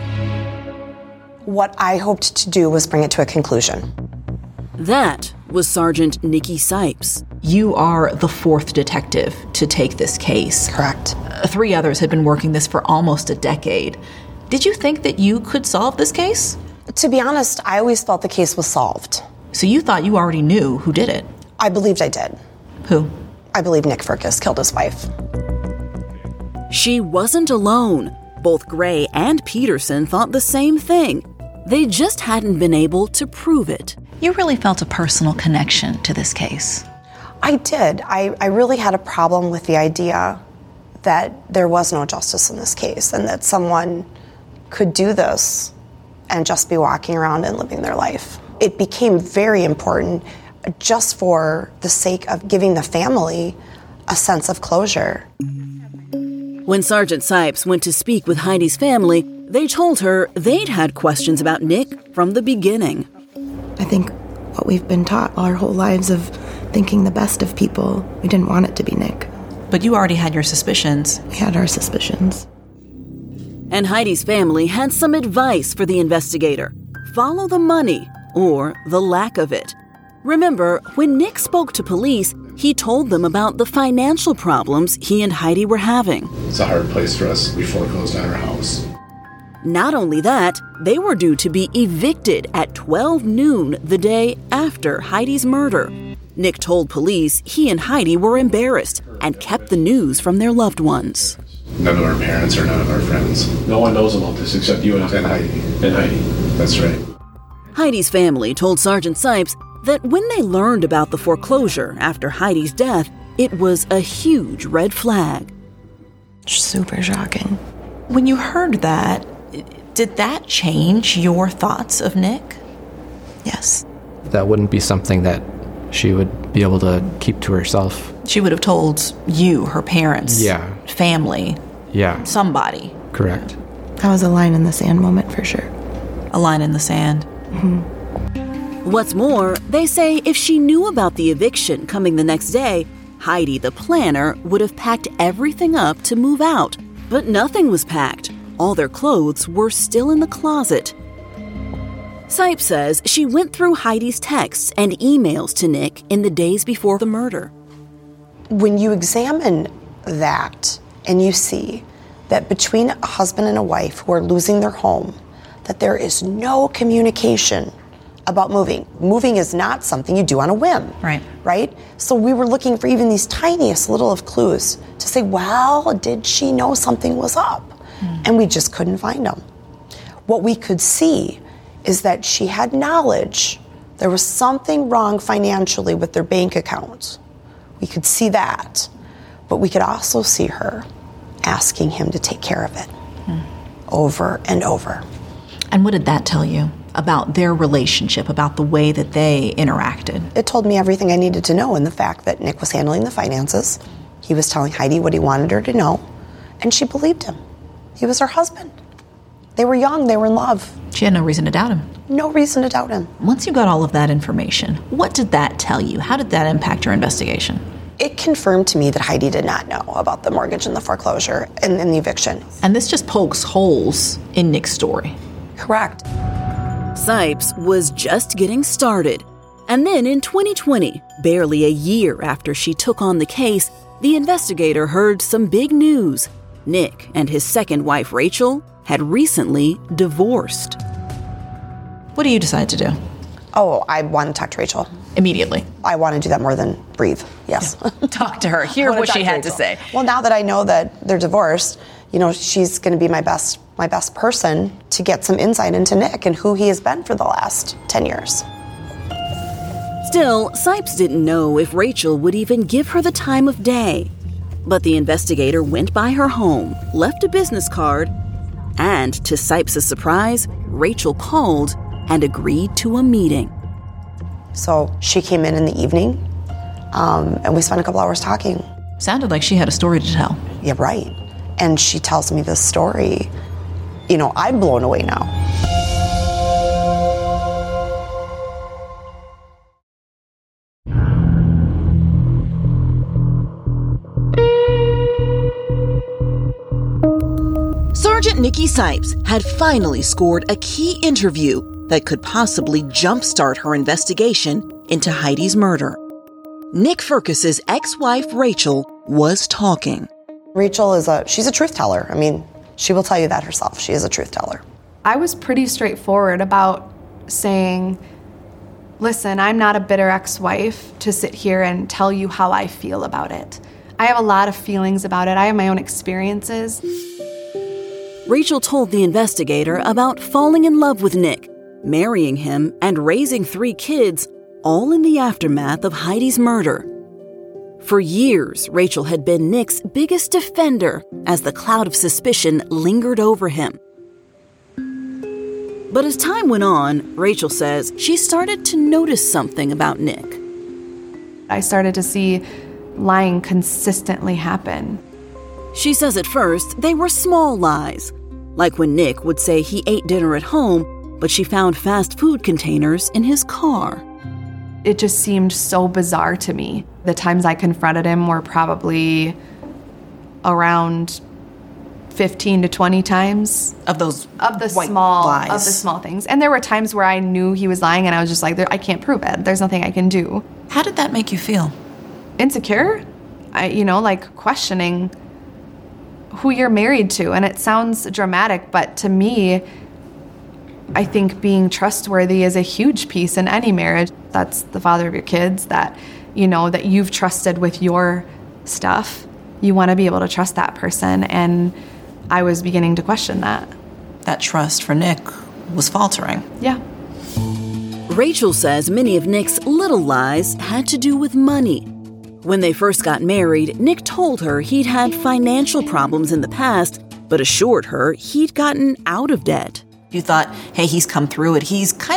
What I hoped to do was bring it to a conclusion. That was Sergeant Nikki Sipes. You are the 4th detective to take this case. Correct. 3 others had been working this for almost a decade. Did you think that you could solve this case? To be honest, I always felt the case was solved. So you thought you already knew who did it? I believed I did. Who? I believe Nick Firkus killed his wife. She wasn't alone. Both Gray and Peterson thought the same thing. They just hadn't been able to prove it. You really felt a personal connection to this case. I did. I really had a problem with the idea that there was no justice in this case and that someone could do this and just be walking around and living their life. It became very important just for the sake of giving the family a sense of closure. When Sergeant Sipes went to speak with Heidi's family, they told her they'd had questions about Nick from the beginning. I think what we've been taught our whole lives of thinking the best of people, we didn't want it to be Nick. But you already had your suspicions. We had our suspicions. And Heidi's family had some advice for the investigator. Follow the money, or the lack of it. Remember, when Nick spoke to police, he told them about the financial problems he and Heidi were having. It's a hard place for us. We foreclosed on our house. Not only that, they were due to be evicted at 12 noon the day after Heidi's murder. Nick told police he and Heidi were embarrassed and kept the news from their loved ones. None of our parents or none of our friends. No one knows about this except you and Heidi. And Heidi. That's right. Heidi's family told Sergeant Sipes that when they learned about the foreclosure after Heidi's death, it was a huge red flag. Super shocking. When you heard that, did that change your thoughts of Nick? Yes. That wouldn't be something that she would be able to keep to herself. She would have told you, her parents, family, somebody. Correct. That was a line in the sand moment for sure. A line in the sand. What's more, they say if she knew about the eviction coming the next day, Heidi, the planner, would have packed everything up to move out. But nothing was packed. All their clothes were still in the closet. Sipes says she went through Heidi's texts and emails to Nick in the days before the murder. When you examine that and you see that between a husband and a wife who are losing their home, that there is no communication about moving. Moving is not something you do on a whim. Right? So we were looking for even these tiniest little of clues to say, well, did she know something was up? And we just couldn't find them. What we could see is that she had knowledge there was something wrong financially with their bank account. We could see that. But we could also see her asking him to take care of it over and over. And what did that tell you about their relationship, about the way that they interacted? It told me everything I needed to know, and the fact that Nick was handling the finances. He was telling Heidi what he wanted her to know, and she believed him. He was her husband. They were young, they were in love. She had no reason to doubt him. No reason to doubt him. Once you got all of that information, what did that tell you? How did that impact your investigation? It confirmed to me that Heidi did not know about the mortgage and the foreclosure and the eviction. And this just pokes holes in Nick's story. Correct. Sipes was just getting started. And then in 2020, barely a year after she took on the case, the investigator heard some big news. Nick and his second wife, Rachel, had recently divorced. What do you decide to do? Oh, I want to talk to Rachel. Immediately? I want to do that more than breathe, yes. Yeah. Talk to her, hear what she had to say. Well, now that I know that they're divorced, she's going to be my best person to get some insight into Nick and who he has been for the last 10 years. Still, Sipes didn't know if Rachel would even give her the time of day. But the investigator went by her home, left a business card, and to Sipes' surprise, Rachel called and agreed to a meeting. So she came in the evening, and we spent a couple hours talking. Sounded like she had a story to tell. Yeah, right. And she tells me this story. I'm blown away now. Sergeant Nikki Sipes had finally scored a key interview that could possibly jumpstart her investigation into Heidi's murder. Nick Firkus's ex-wife, Rachel, was talking. Rachel she's a truth teller. I mean, she will tell you that herself. She is a truth teller. I was pretty straightforward about saying, listen, I'm not a bitter ex-wife to sit here and tell you how I feel about it. I have a lot of feelings about it. I have my own experiences. Rachel told the investigator about falling in love with Nick, marrying him, and raising 3 kids, all in the aftermath of Heidi's murder. For years, Rachel had been Nick's biggest defender as the cloud of suspicion lingered over him. But as time went on, Rachel says she started to notice something about Nick. I started to see lying consistently happen. She says at first they were small lies, like when Nick would say he ate dinner at home, but she found fast food containers in his car. It just seemed so bizarre to me. The times I confronted him were probably around 15 to 20 times. Of the small things. And there were times where I knew he was lying and I was just like, I can't prove it. There's nothing I can do. How did that make you feel? Insecure. Like questioning who you're married to. And it sounds dramatic, but to me, I think being trustworthy is a huge piece in any marriage. That's the father of your kids that you've trusted with your stuff. You want to be able to trust that person. And I was beginning to question that. That trust for Nick was faltering. Yeah. Rachel says many of Nick's little lies had to do with money. When they first got married, Nick told her he'd had financial problems in the past, but assured her he'd gotten out of debt. You thought, hey, he's come through it. He's kind of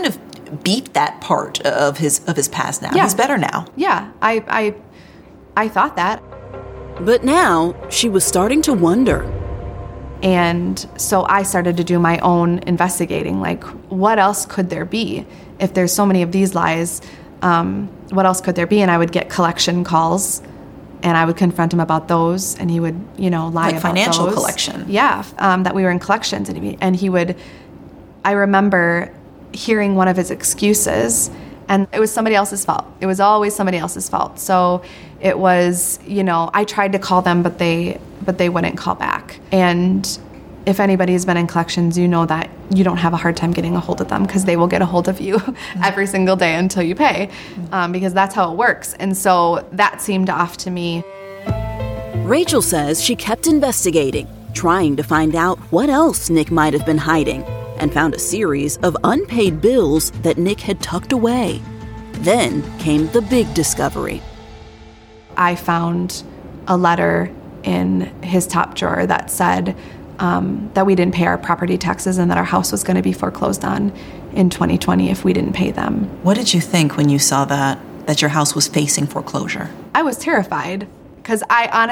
beat that part of his past now. Yeah. He's better now. Yeah, I thought that. But now she was starting to wonder. And so I started to do my own investigating. Like, what else could there be? If there's so many of these lies, what else could there be? And I would get collection calls, and I would confront him about those, and he would, lie like about financial those. collection. Yeah, that we were in collections, and he would. I remember hearing one of his excuses, and it was somebody else's fault. It was always somebody else's fault. So it was, I tried to call them, but they wouldn't call back. And if anybody's been in collections, you know that you don't have a hard time getting a hold of them, because they will get a hold of you every single day until you pay, because that's how it works. And so that seemed off to me. Rachel says she kept investigating, trying to find out what else Nick might have been hiding, and found a series of unpaid bills that Nick had tucked away. Then came the big discovery. I found a letter in his top drawer that said that we didn't pay our property taxes and that our house was going to be foreclosed on in 2020 if we didn't pay them. What did you think when you saw that your house was facing foreclosure? I was terrified, because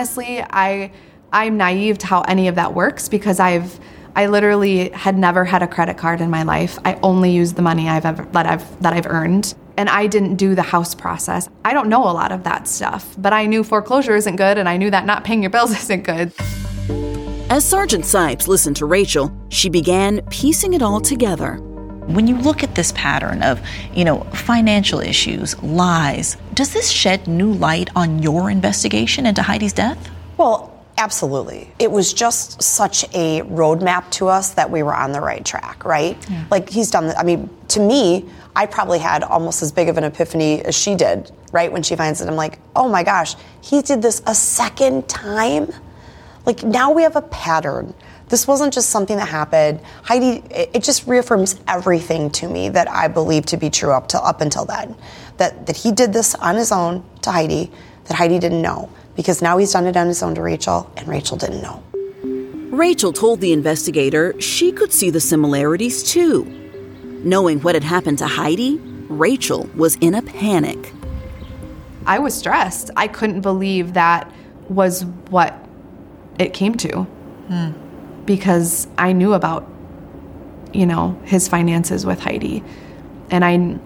I'm naive to how any of that works, because I literally had never had a credit card in my life. I only used the money that I've earned. And I didn't do the house process. I don't know a lot of that stuff, but I knew foreclosure isn't good, and I knew that not paying your bills isn't good. As Sergeant Sipes listened to Rachel, she began piecing it all together. When you look at this pattern of, financial issues, lies, does this shed new light on your investigation into Heidi's death? Well, absolutely. It was just such a roadmap to us that we were on the right track, right? Yeah. Like, he's done to me, I probably had almost as big of an epiphany as she did, right? When she finds it, I'm like, oh my gosh, he did this a second time? Like, now we have a pattern. This wasn't just something that happened. Heidi, it just reaffirms everything to me that I believe to be true up until then. That he did this on his own to Heidi, that Heidi didn't know. Because now he's done it on his own to Rachel, and Rachel didn't know. Rachel told the investigator she could see the similarities too. Knowing what had happened to Heidi, Rachel was in a panic. I was stressed. I couldn't believe that was what it came to. Because I knew about, his finances with Heidi. And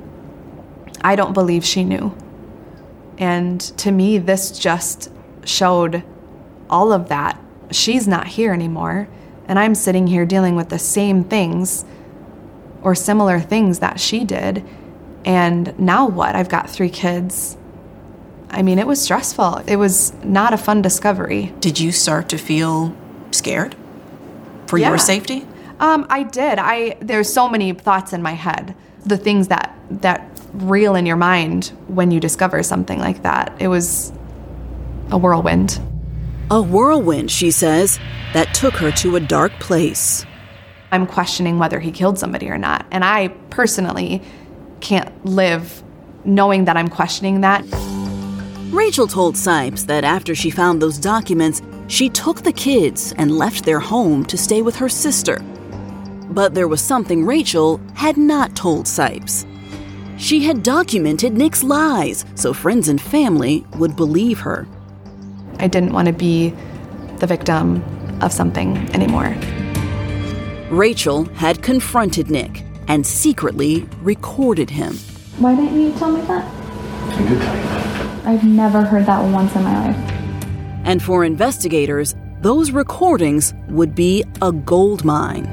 I don't believe she knew. And to me, this just showed all of that. She's not here anymore, and I'm sitting here dealing with the same things or similar things that she did. And now what? I've got 3 kids. It was stressful. It was not a fun discovery. Did you start to feel scared for your safety? I did. There's so many thoughts in my head. The things that reel in your mind when you discover something like that. It was a whirlwind. A whirlwind, she says, that took her to a dark place. I'm questioning whether he killed somebody or not. And I personally can't live knowing that I'm questioning that. Rachel told Sipes that after she found those documents, she took the kids and left their home to stay with her sister. But there was something Rachel had not told Sipes. She had documented Nick's lies so friends and family would believe her. I didn't want to be the victim of something anymore. Rachel had confronted Nick and secretly recorded him. Why didn't you tell me that? I did tell you that. I've never heard that once in my life. And for investigators, those recordings would be a gold mine.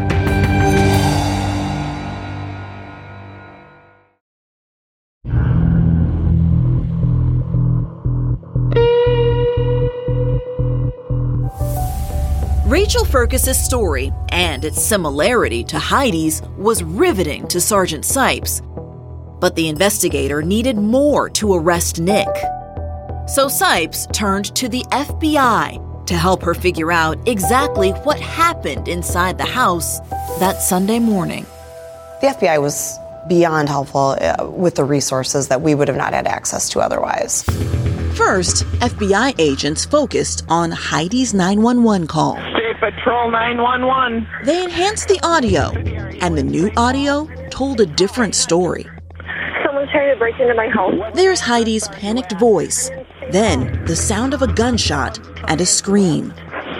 Rachel Fergus's story and its similarity to Heidi's was riveting to Sergeant Sipes. But the investigator needed more to arrest Nick. So Sipes turned to the FBI to help her figure out exactly what happened inside the house that Sunday morning. The FBI was beyond helpful with the resources that we would have not had access to otherwise. First, FBI agents focused on Heidi's 911 call. State Patrol 911. They enhanced the audio, and the new audio told a different story. Someone's trying to break into my home. There's Heidi's panicked voice, then the sound of a gunshot and a scream.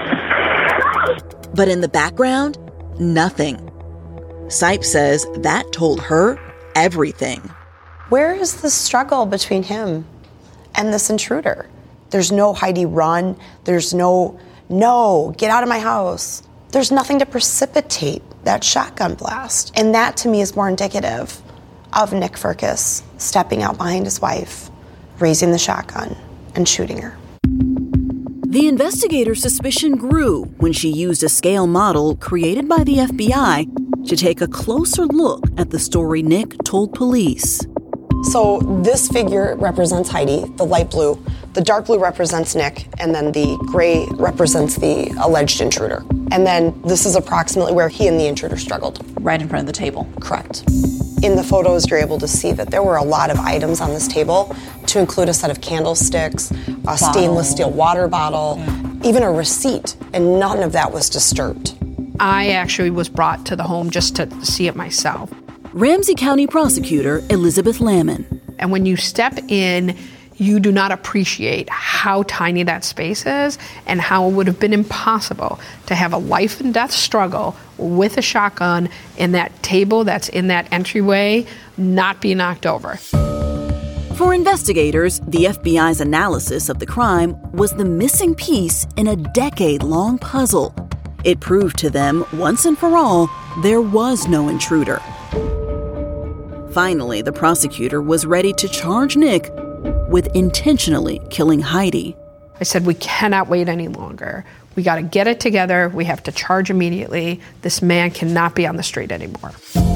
But in the background, nothing. Sipe says that told her everything. Where is the struggle between him and this intruder? There's no Heidi run. There's no get out of my house. There's nothing to precipitate that shotgun blast. And that to me is more indicative of Nick Firkus stepping out behind his wife, raising the shotgun, and shooting her. The investigator's suspicion grew when she used a scale model created by the FBI to take a closer look at the story Nick told police. So this figure represents Heidi, the light blue. The dark blue represents Nick, and then the gray represents the alleged intruder. And then this is approximately where he and the intruder struggled. Right in front of the table. Correct. In the photos, you're able to see that there were a lot of items on this table, to include a set of candlesticks, a stainless steel water bottle, even a receipt, and none of that was disturbed. I actually was brought to the home just to see it myself. Ramsey County Prosecutor Elizabeth Lamon. And when you step in, you do not appreciate how tiny that space is and how it would have been impossible to have a life and death struggle with a shotgun in that table that's in that entryway not be knocked over. For investigators, the FBI's analysis of the crime was the missing piece in a decade-long puzzle. It proved to them, once and for all, there was no intruder. Finally, the prosecutor was ready to charge Nick with intentionally killing Heidi. I said, we cannot wait any longer. We got to get it together. We have to charge immediately. This man cannot be on the street anymore.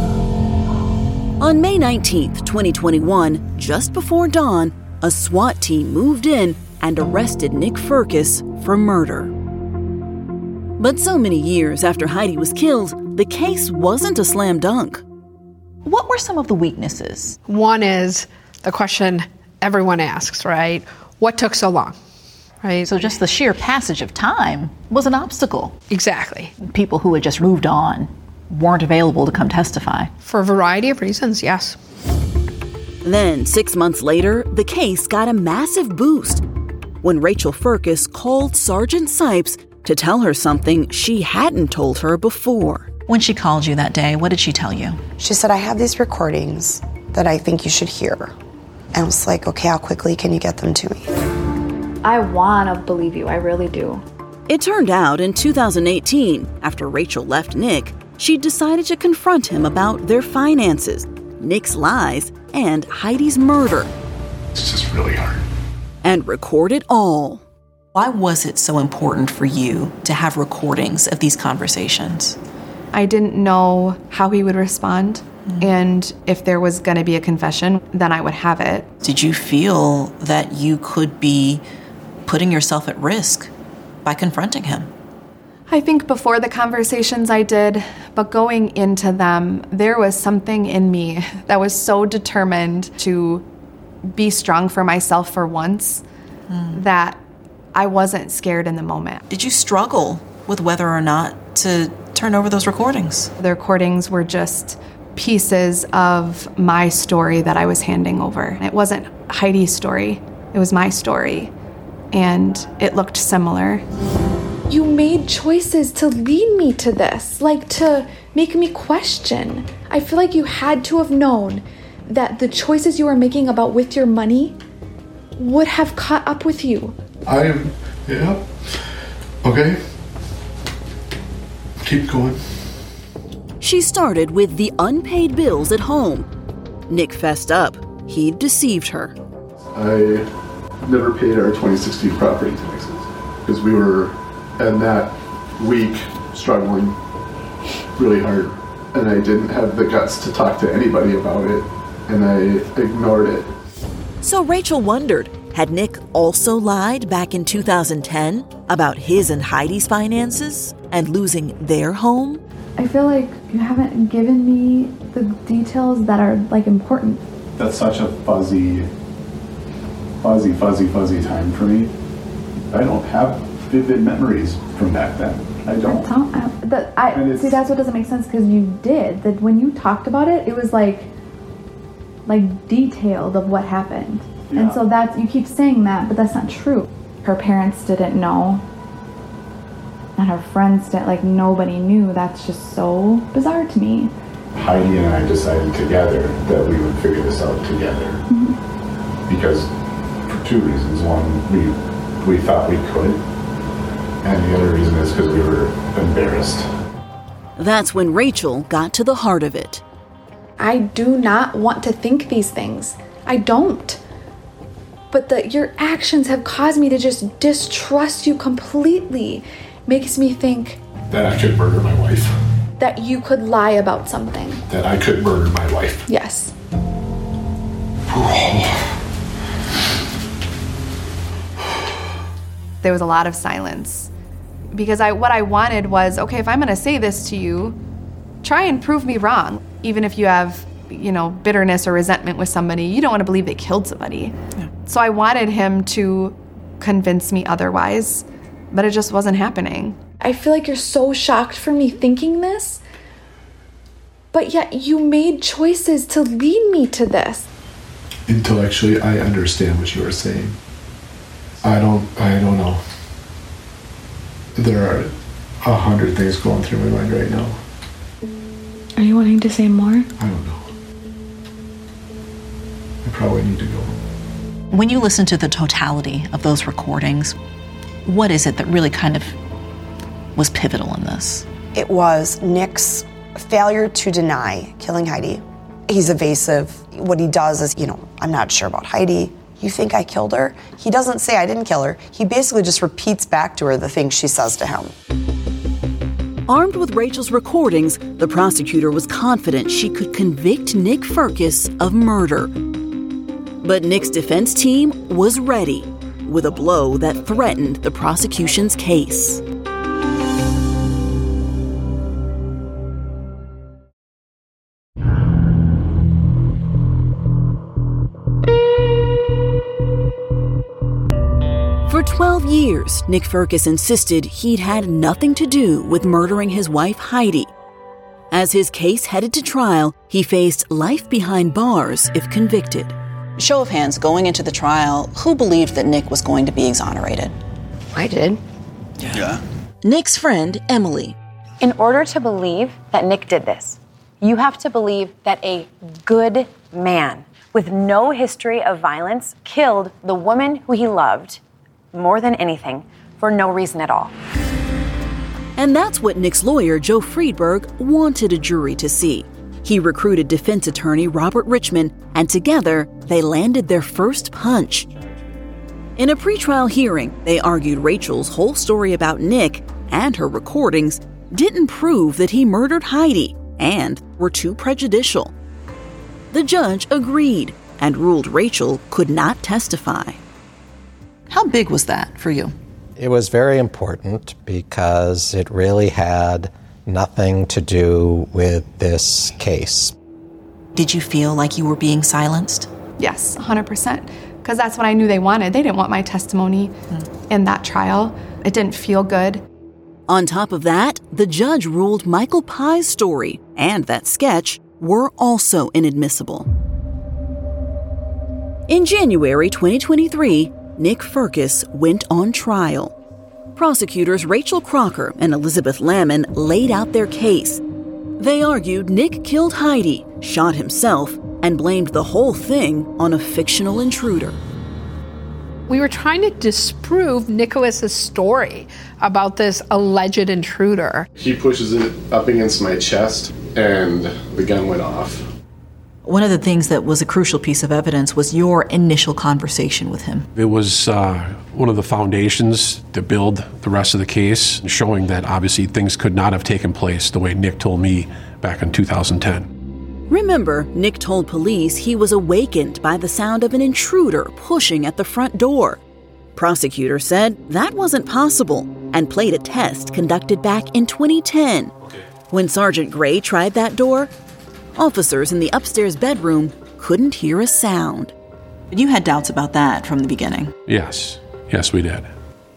On May 19th, 2021, just before dawn, a SWAT team moved in and arrested Nick Firkus for murder. But so many years after Heidi was killed, the case wasn't a slam dunk. What were some of the weaknesses? One is the question everyone asks, right? What took so long, right? So just the sheer passage of time was an obstacle. Exactly. People who had just moved on weren't available to come testify. For a variety of reasons, yes. Then, 6 months later, the case got a massive boost when Rachel Firkus called Sergeant Sipes to tell her something she hadn't told her before. When she called you that day, what did she tell you? She said, I have these recordings that I think you should hear. And I was like, okay, how quickly can you get them to me? I want to believe you. I really do. It turned out in 2018, after Rachel left Nick, she decided to confront him about their finances, Nick's lies, and Heidi's murder. It's just really hard. And record it all. Why was it so important for you to have recordings of these conversations? I didn't know how he would respond. And if there was going to be a confession, then I would have it. Did you feel that you could be putting yourself at risk by confronting him? I think before the conversations I did, but going into them, there was something in me that was so determined to be strong for myself for once that I wasn't scared in the moment. Did you struggle with whether or not to turn over those recordings? The recordings were just pieces of my story that I was handing over. It wasn't Heidi's story, it was my story, and it looked similar. You made choices to lead me to this, like to make me question. I feel like you had to have known that the choices you were making about with your money would have caught up with you. Okay. Keep going. She started with the unpaid bills at home. Nick fessed up. He'd deceived her. I never paid our 2016 property taxes because we were, in that week, struggling really hard. And I didn't have the guts to talk to anybody about it, and I ignored it. So Rachel wondered, had Nick also lied back in 2010 about his and Heidi's finances and losing their home? I feel like you haven't given me the details that are like important. That's such a fuzzy time for me. I don't have vivid memories from back then. I don't. See, that's what doesn't make sense because you did. That when you talked about it, it was like detailed of what happened. Yeah. And so that's, you keep saying that, but that's not true. Her parents didn't know. And her friends didn't, like, nobody knew. That's just so bizarre to me. Heidi and I decided together that we would figure this out together. Mm-hmm. Because for two reasons. One, we thought we could. And the other reason is because we were embarrassed. That's when Rachel got to the heart of it. I do not want to think these things. I don't. But your actions have caused me to just distrust you completely. Makes me think that I could murder my wife. That you could lie about something. That I could murder my wife. Yes. There was a lot of silence. Because what I wanted was, okay, if I'm going to say this to you, try and prove me wrong. Even if you have, bitterness or resentment with somebody, you don't want to believe they killed somebody. Yeah. So I wanted him to convince me otherwise, but it just wasn't happening. I feel like you're so shocked for me thinking this, but yet you made choices to lead me to this. Intellectually, I understand what you are saying. I don't know. There are 100 things going through my mind right now. Are you wanting to say more? I don't know. I probably need to go. When you listen to the totality of those recordings, what is it that really kind of was pivotal in this? It was Nick's failure to deny killing Heidi. He's evasive. What he does is, I'm not sure about Heidi. You think I killed her? He doesn't say I didn't kill her. He basically just repeats back to her the things she says to him. Armed with Rachel's recordings, the prosecutor was confident she could convict Nick Firkus of murder. But Nick's defense team was ready with a blow that threatened the prosecution's case. For 12 years, Nick Firkus insisted he'd had nothing to do with murdering his wife, Heidi. As his case headed to trial, he faced life behind bars if convicted. Show of hands, going into the trial, who believed that Nick was going to be exonerated? I did. Yeah. Nick's friend, Emily. In order to believe that Nick did this, you have to believe that a good man with no history of violence killed the woman who he loved more than anything for no reason at all. And that's what Nick's lawyer, Joe Friedberg, wanted a jury to see. He recruited defense attorney Robert Richmond, and together they landed their first punch. In a pretrial hearing, they argued Rachel's whole story about Nick and her recordings didn't prove that he murdered Heidi and were too prejudicial. The judge agreed and ruled Rachel could not testify. How big was that for you? It was very important because it really had nothing to do with this case. Did you feel like you were being silenced? Yes, 100%. Because that's what I knew they wanted. They didn't want my testimony in that trial. It didn't feel good. On top of that, the judge ruled Michael Pye's story and that sketch were also inadmissible. In January 2023, Nick Firkus went on trial. Prosecutors Rachel Crocker and Elizabeth Lamon laid out their case. They argued Nick killed Heidi, shot himself, and blamed the whole thing on a fictional intruder. We were trying to disprove Nicholas's story about this alleged intruder. He pushes it up against my chest, and the gun went off. One of the things that was a crucial piece of evidence was your initial conversation with him. It was one of the foundations to build the rest of the case, showing that obviously things could not have taken place the way Nick told me back in 2010. Remember, Nick told police he was awakened by the sound of an intruder pushing at the front door. Prosecutors said that wasn't possible and played a test conducted back in 2010. When Sergeant Gray tried that door, officers in the upstairs bedroom couldn't hear a sound. You had doubts about that from the beginning. Yes, we did.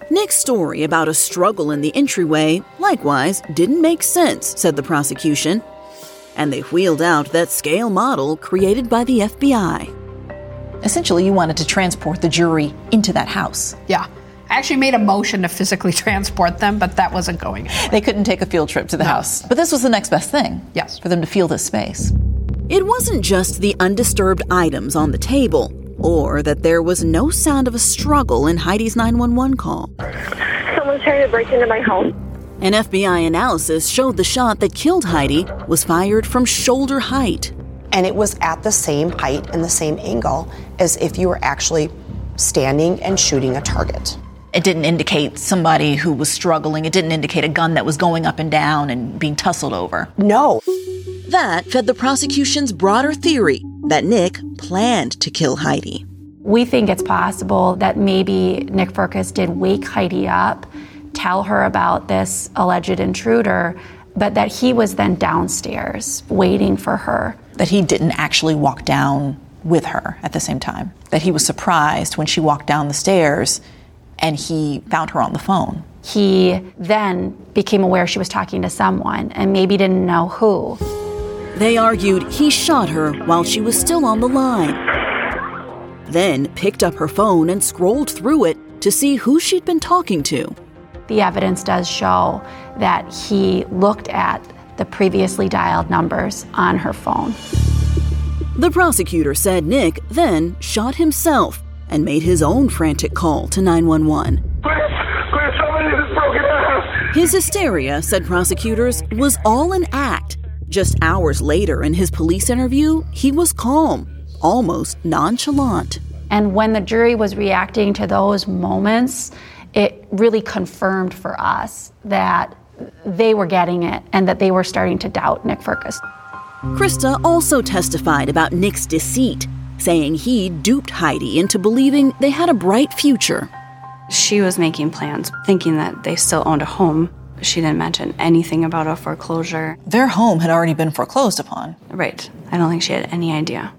Nick's story about a struggle in the entryway, likewise, didn't make sense, said the prosecution. And they wheeled out that scale model created by the FBI. Essentially, you wanted to transport the jury into that house. Yeah. I actually made a motion to physically transport them, but that wasn't going anywhere. They couldn't take a field trip to the house. But this was the next best thing. Yes. For them to feel this space. It wasn't just the undisturbed items on the table, or that there was no sound of a struggle in Heidi's 911 call. Someone's trying to break into my home. An FBI analysis showed the shot that killed Heidi was fired from shoulder height. And it was at the same height and the same angle as if you were actually standing and shooting a target. It didn't indicate somebody who was struggling. It didn't indicate a gun that was going up and down and being tussled over. No. That fed the prosecution's broader theory that Nick planned to kill Heidi. We think it's possible that maybe Nick Firkus did wake Heidi up, tell her about this alleged intruder, but that he was then downstairs waiting for her. That he didn't actually walk down with her at the same time. That he was surprised when she walked down the stairs and he found her on the phone. He then became aware she was talking to someone and maybe didn't know who. They argued he shot her while she was still on the line. Then picked up her phone and scrolled through it to see who she'd been talking to. The evidence does show that he looked at the previously dialed numbers on her phone. The prosecutor said Nick then shot himself and made his own frantic call to 911. Somebody just broke in our house. His hysteria, said prosecutors, was all an act. Just hours later in his police interview, he was calm, almost nonchalant. And when the jury was reacting to those moments, it really confirmed for us that they were getting it and that they were starting to doubt Nick Firkus. Krista also testified about Nick's deceit, saying he duped Heidi into believing they had a bright future. She was making plans, thinking that they still owned a home. She didn't mention anything about a foreclosure. Their home had already been foreclosed upon. Right. I don't think she had any idea.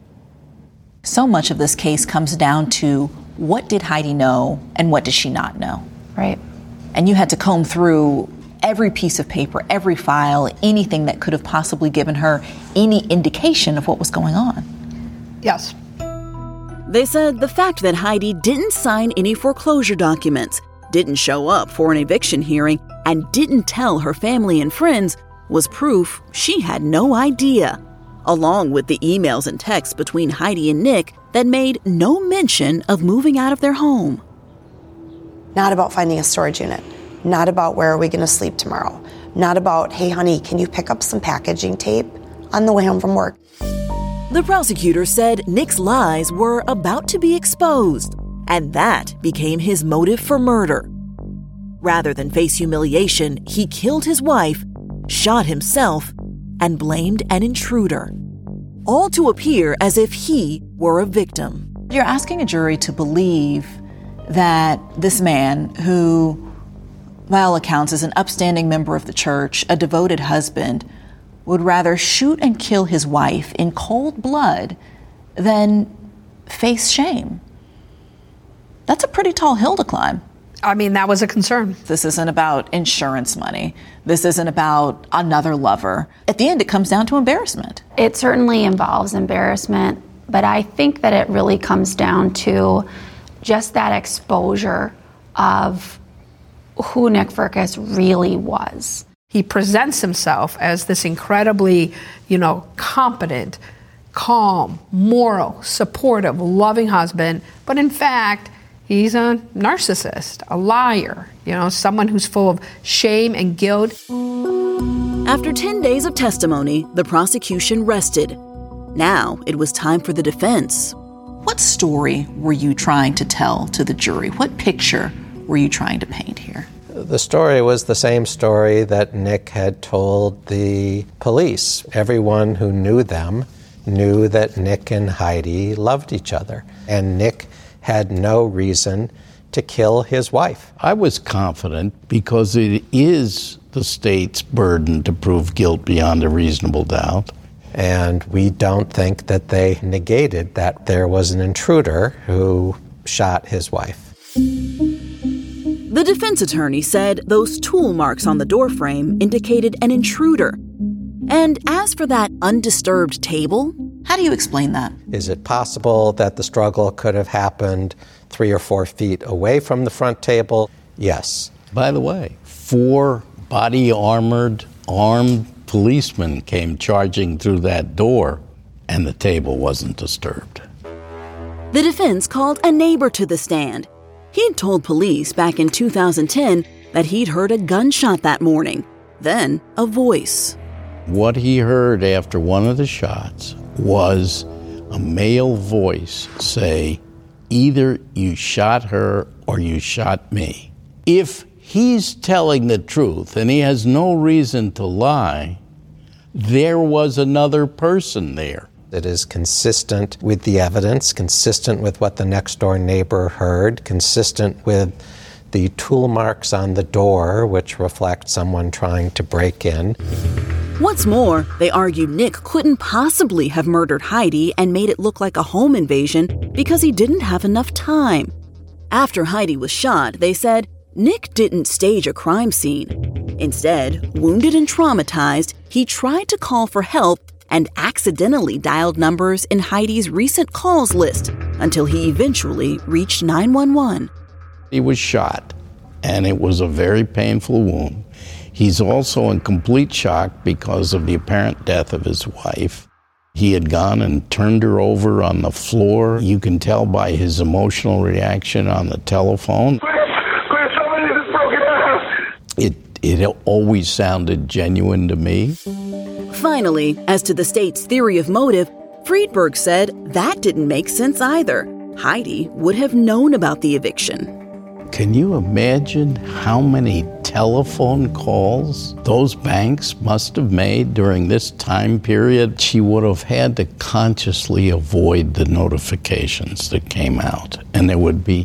So much of this case comes down to what did Heidi know and what did she not know? Right. And you had to comb through every piece of paper, every file, anything that could have possibly given her any indication of what was going on. Yes. They said the fact that Heidi didn't sign any foreclosure documents, didn't show up for an eviction hearing, and didn't tell her family and friends was proof she had no idea, along with the emails and texts between Heidi and Nick that made no mention of moving out of their home. Not about finding a storage unit. Not about where are we going to sleep tomorrow. Not about, hey, honey, can you pick up some packaging tape on the way home from work? The prosecutor said Nick's lies were about to be exposed, and that became his motive for murder. Rather than face humiliation, he killed his wife, shot himself, and blamed an intruder, all to appear as if he were a victim. You're asking a jury to believe that this man, who, by all accounts, is an upstanding member of the church, a devoted husband, would rather shoot and kill his wife in cold blood than face shame. That's a pretty tall hill to climb. I mean, that was a concern. This isn't about insurance money. This isn't about another lover. At the end, it comes down to embarrassment. It certainly involves embarrassment, but I think that it really comes down to just that exposure of who Nick Firkus really was. He presents himself as this incredibly, competent, calm, moral, supportive, loving husband, but in fact, he's a narcissist, a liar, someone who's full of shame and guilt. After 10 days of testimony, the prosecution rested. Now it was time for the defense. What story were you trying to tell to the jury? What picture were you trying to paint here? The story was the same story that Nick had told the police. Everyone who knew them knew that Nick and Heidi loved each other, and Nick had no reason to kill his wife. I was confident because it is the state's burden to prove guilt beyond a reasonable doubt. And we don't think that they negated that there was an intruder who shot his wife. The The defense attorney said those tool marks on the doorframe indicated an intruder. And as for that undisturbed table, how do you explain that? Is it possible that the struggle could have happened 3 or 4 feet away from the front table? Yes. By the way, 4 body-armored, armed policemen came charging through that door, and the table wasn't disturbed. The defense called a neighbor to the stand. He'd told police back in 2010 that he'd heard a gunshot that morning, then a voice. What he heard after one of the shots was a male voice say, "Either you shot her or you shot me." If he's telling the truth and he has no reason to lie, there was another person there. It is consistent with the evidence, consistent with what the next door neighbor heard, consistent with the tool marks on the door, which reflect someone trying to break in. What's more, they argued Nick couldn't possibly have murdered Heidi and made it look like a home invasion because he didn't have enough time. After Heidi was shot, they said Nick didn't stage a crime scene. Instead, wounded and traumatized, he tried to call for help and accidentally dialed numbers in Heidi's recent calls list until he eventually reached 911. He was shot, and it was a very painful wound. He's also in complete shock because of the apparent death of his wife. He had gone and turned her over on the floor. You can tell by his emotional reaction on the telephone. Chris, somebody is broken out. It always sounded genuine to me. Finally, as to the state's theory of motive, Friedberg said that didn't make sense either. Heidi would have known about the eviction. Can you imagine how many telephone calls those banks must have made during this time period? She would have had to consciously avoid the notifications that came out, and there would be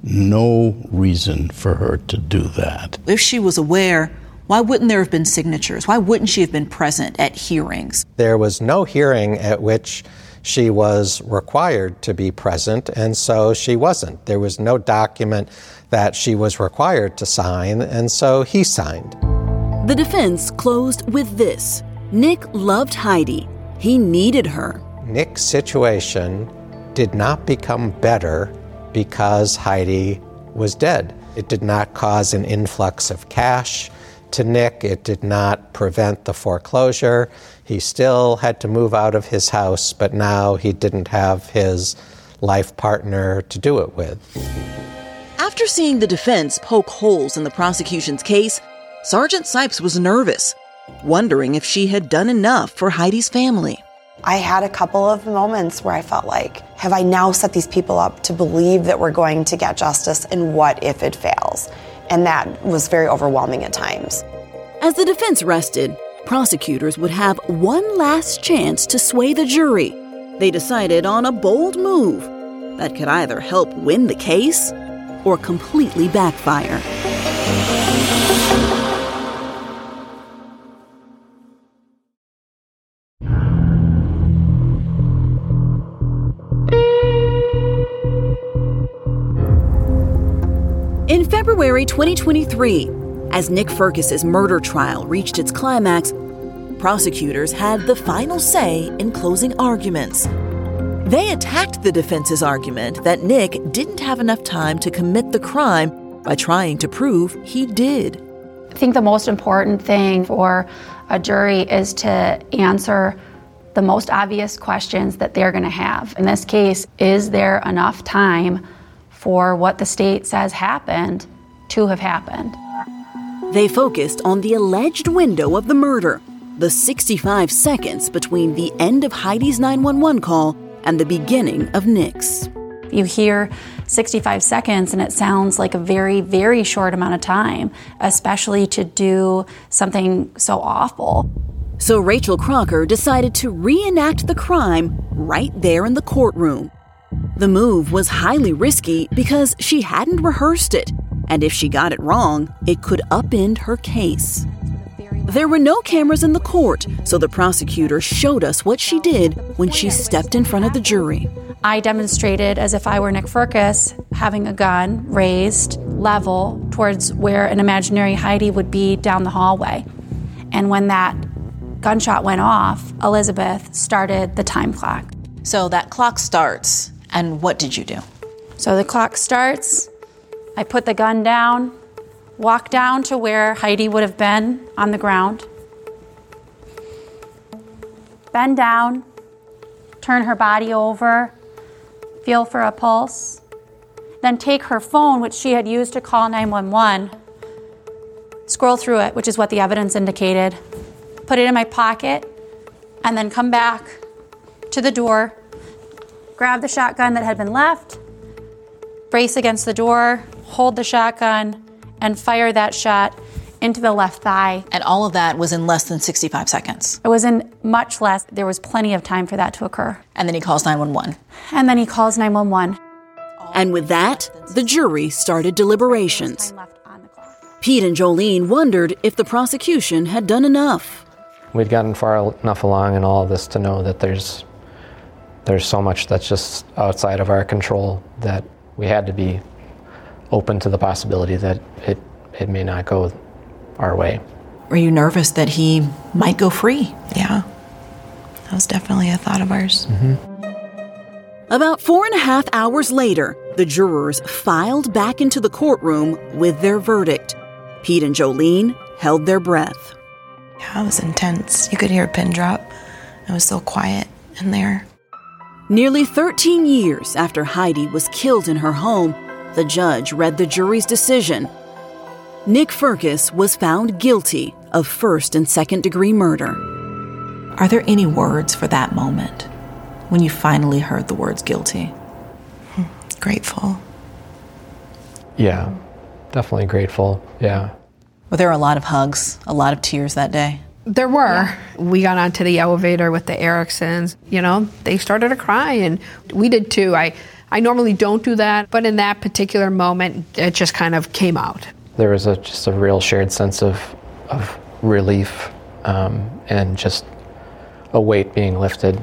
no reason for her to do that. If she was aware, why wouldn't there have been signatures? Why wouldn't she have been present at hearings? There was no hearing at which she was required to be present, and so she wasn't. There was no document that she was required to sign, and so he signed. The defense closed with this. Nick loved Heidi. He needed her. Nick's situation did not become better because Heidi was dead. It did not cause an influx of cash to Nick. It did not prevent the foreclosure. He still had to move out of his house, but now he didn't have his life partner to do it with. After seeing the defense poke holes in the prosecution's case, Sergeant Sipes was nervous, wondering if she had done enough for Heidi's family. I had a couple of moments where I felt like, have I now set these people up to believe that we're going to get justice, and what if it fails? And that was very overwhelming at times. As the defense rested, prosecutors would have one last chance to sway the jury. They decided on a bold move that could either help win the case or completely backfire. In February 2023, as Nick Firkus's murder trial reached its climax, prosecutors had the final say in closing arguments. They attacked the defense's argument that Nick didn't have enough time to commit the crime by trying to prove he did. I think the most important thing for a jury is to answer the most obvious questions that they're going to have. In this case, is there enough time for what the state says happened to have happened? They focused on the alleged window of the murder, the 65 seconds between the end of Heidi's 911 call and the beginning of Nick's. You hear 65 seconds and it sounds like a very, very short amount of time, especially to do something so awful. So Rachel Crocker decided to reenact the crime right there in the courtroom. The move was highly risky because she hadn't rehearsed it, and if she got it wrong, it could upend her case. There were no cameras in the court, so the prosecutor showed us what she did when she stepped in front of the jury. I demonstrated as if I were Nick Firkus, having a gun raised, level towards where an imaginary Heidi would be down the hallway. And when that gunshot went off, Elizabeth started the time clock. So that clock starts, and what did you do? So the clock starts, I put the gun down, walk down to where Heidi would have been on the ground, bend down, turn her body over, feel for a pulse, then take her phone, which she had used to call 911, scroll through it, which is what the evidence indicated, put it in my pocket, and then come back to the door, grab the shotgun that had been left, brace against the door, hold the shotgun, and fire that shot into the left thigh. And all of that was in less than 65 seconds. It was in much less. There was plenty of time for that to occur. And then he calls 911. And then he calls 911. And with that, the jury started deliberations. Pete and Jolene wondered if the prosecution had done enough. We'd gotten far enough along in all of this to know that there's so much that's just outside of our control that we had to be open to the possibility that it may not go our way. Were you nervous that he might go free? Yeah, that was definitely a thought of ours. About 4.5 hours later, the jurors filed back into the courtroom with their verdict. Pete and Jolene held their breath. Yeah, it was intense. You could hear a pin drop. It was so quiet in there. Nearly 13 years after Heidi was killed in her home, the judge read the jury's decision. Nick Firkus was found guilty of first and second-degree murder. Are there any words for that moment when you finally heard the words guilty? Grateful. Yeah, definitely grateful, yeah. Were there a lot of hugs, a lot of tears that day? There were. Yeah. We got onto the elevator with the Ericksons. You know, they started to cry, and we did too. I normally don't do that, but in that particular moment, it just kind of came out. There was just a real shared sense of relief and just a weight being lifted.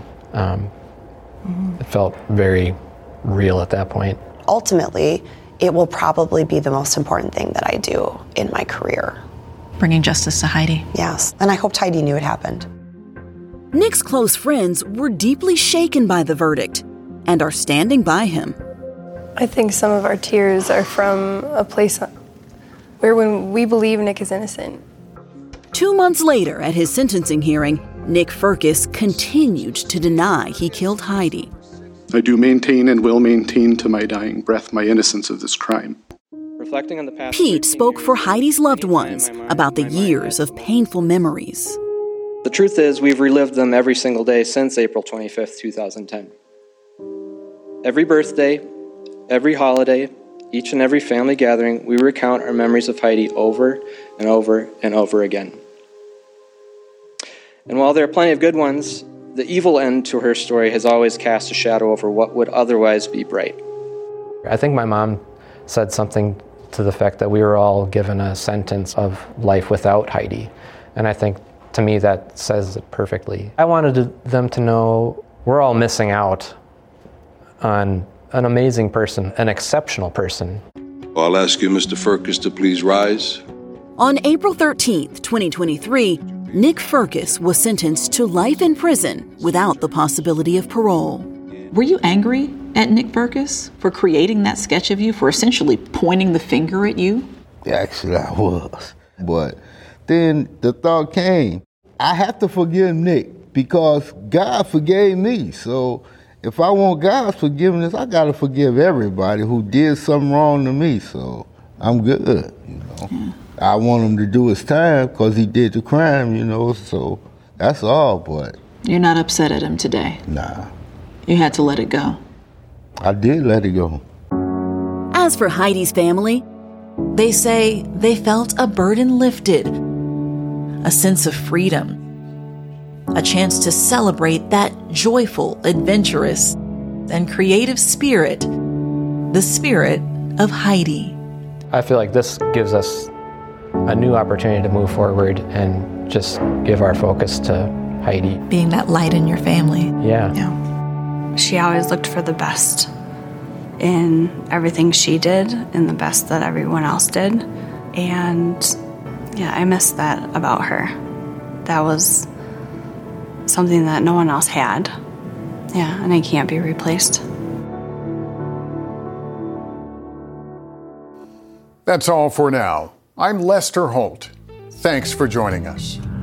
It felt very real at that point. Ultimately, it will probably be the most important thing that I do in my career. Bringing justice to Heidi. Yes, and I hoped Heidi knew it happened. Nick's close friends were deeply shaken by the verdict and are standing by him. I think some of our tears are from a place where when we believe Nick is innocent. 2 months later, at his sentencing hearing, Nick Firkus continued to deny he killed Heidi. I do maintain and will maintain to my dying breath my innocence of this crime. Reflecting on the past Pete spoke for Heidi's loved ones about the years of painful memories. The truth is, we've relived them every single day since April 25th, 2010. Every birthday, every holiday, each and every family gathering, we recount our memories of Heidi over and over and over again. And while there are plenty of good ones, the evil end to her story has always cast a shadow over what would otherwise be bright. I think my mom said something to the fact that we were all given a sentence of life without Heidi. And I think, to me, that says it perfectly. I wanted them to know we're all missing out on an amazing person, an exceptional person. I'll ask you, Mr. Firkus, to please rise. On April 13th, 2023, Nick Firkus was sentenced to life in prison without the possibility of parole. Were you angry at Nick Firkus for creating that sketch of you, for essentially pointing the finger at you? Actually, I was. But then the thought came, I have to forgive Nick because God forgave me. So if I want God's forgiveness, I got to forgive everybody who did something wrong to me. So I'm good, you know. Yeah. I want him to do his time because he did the crime, you know, so that's all, but... You're not upset at him today? Nah. You had to let it go? I did let it go. As for Heidi's family, they say they felt a burden lifted, a sense of freedom, a chance to celebrate that joyful, adventurous, and creative spirit, the spirit of Heidi. I feel like this gives us a new opportunity to move forward and just give our focus to Heidi. Being that light in your family. Yeah. She always looked for the best in everything she did and the best that everyone else did. And yeah, I miss that about her. That was something that no one else had. Yeah, and it can't be replaced. That's all for now. I'm Lester Holt. Thanks for joining us.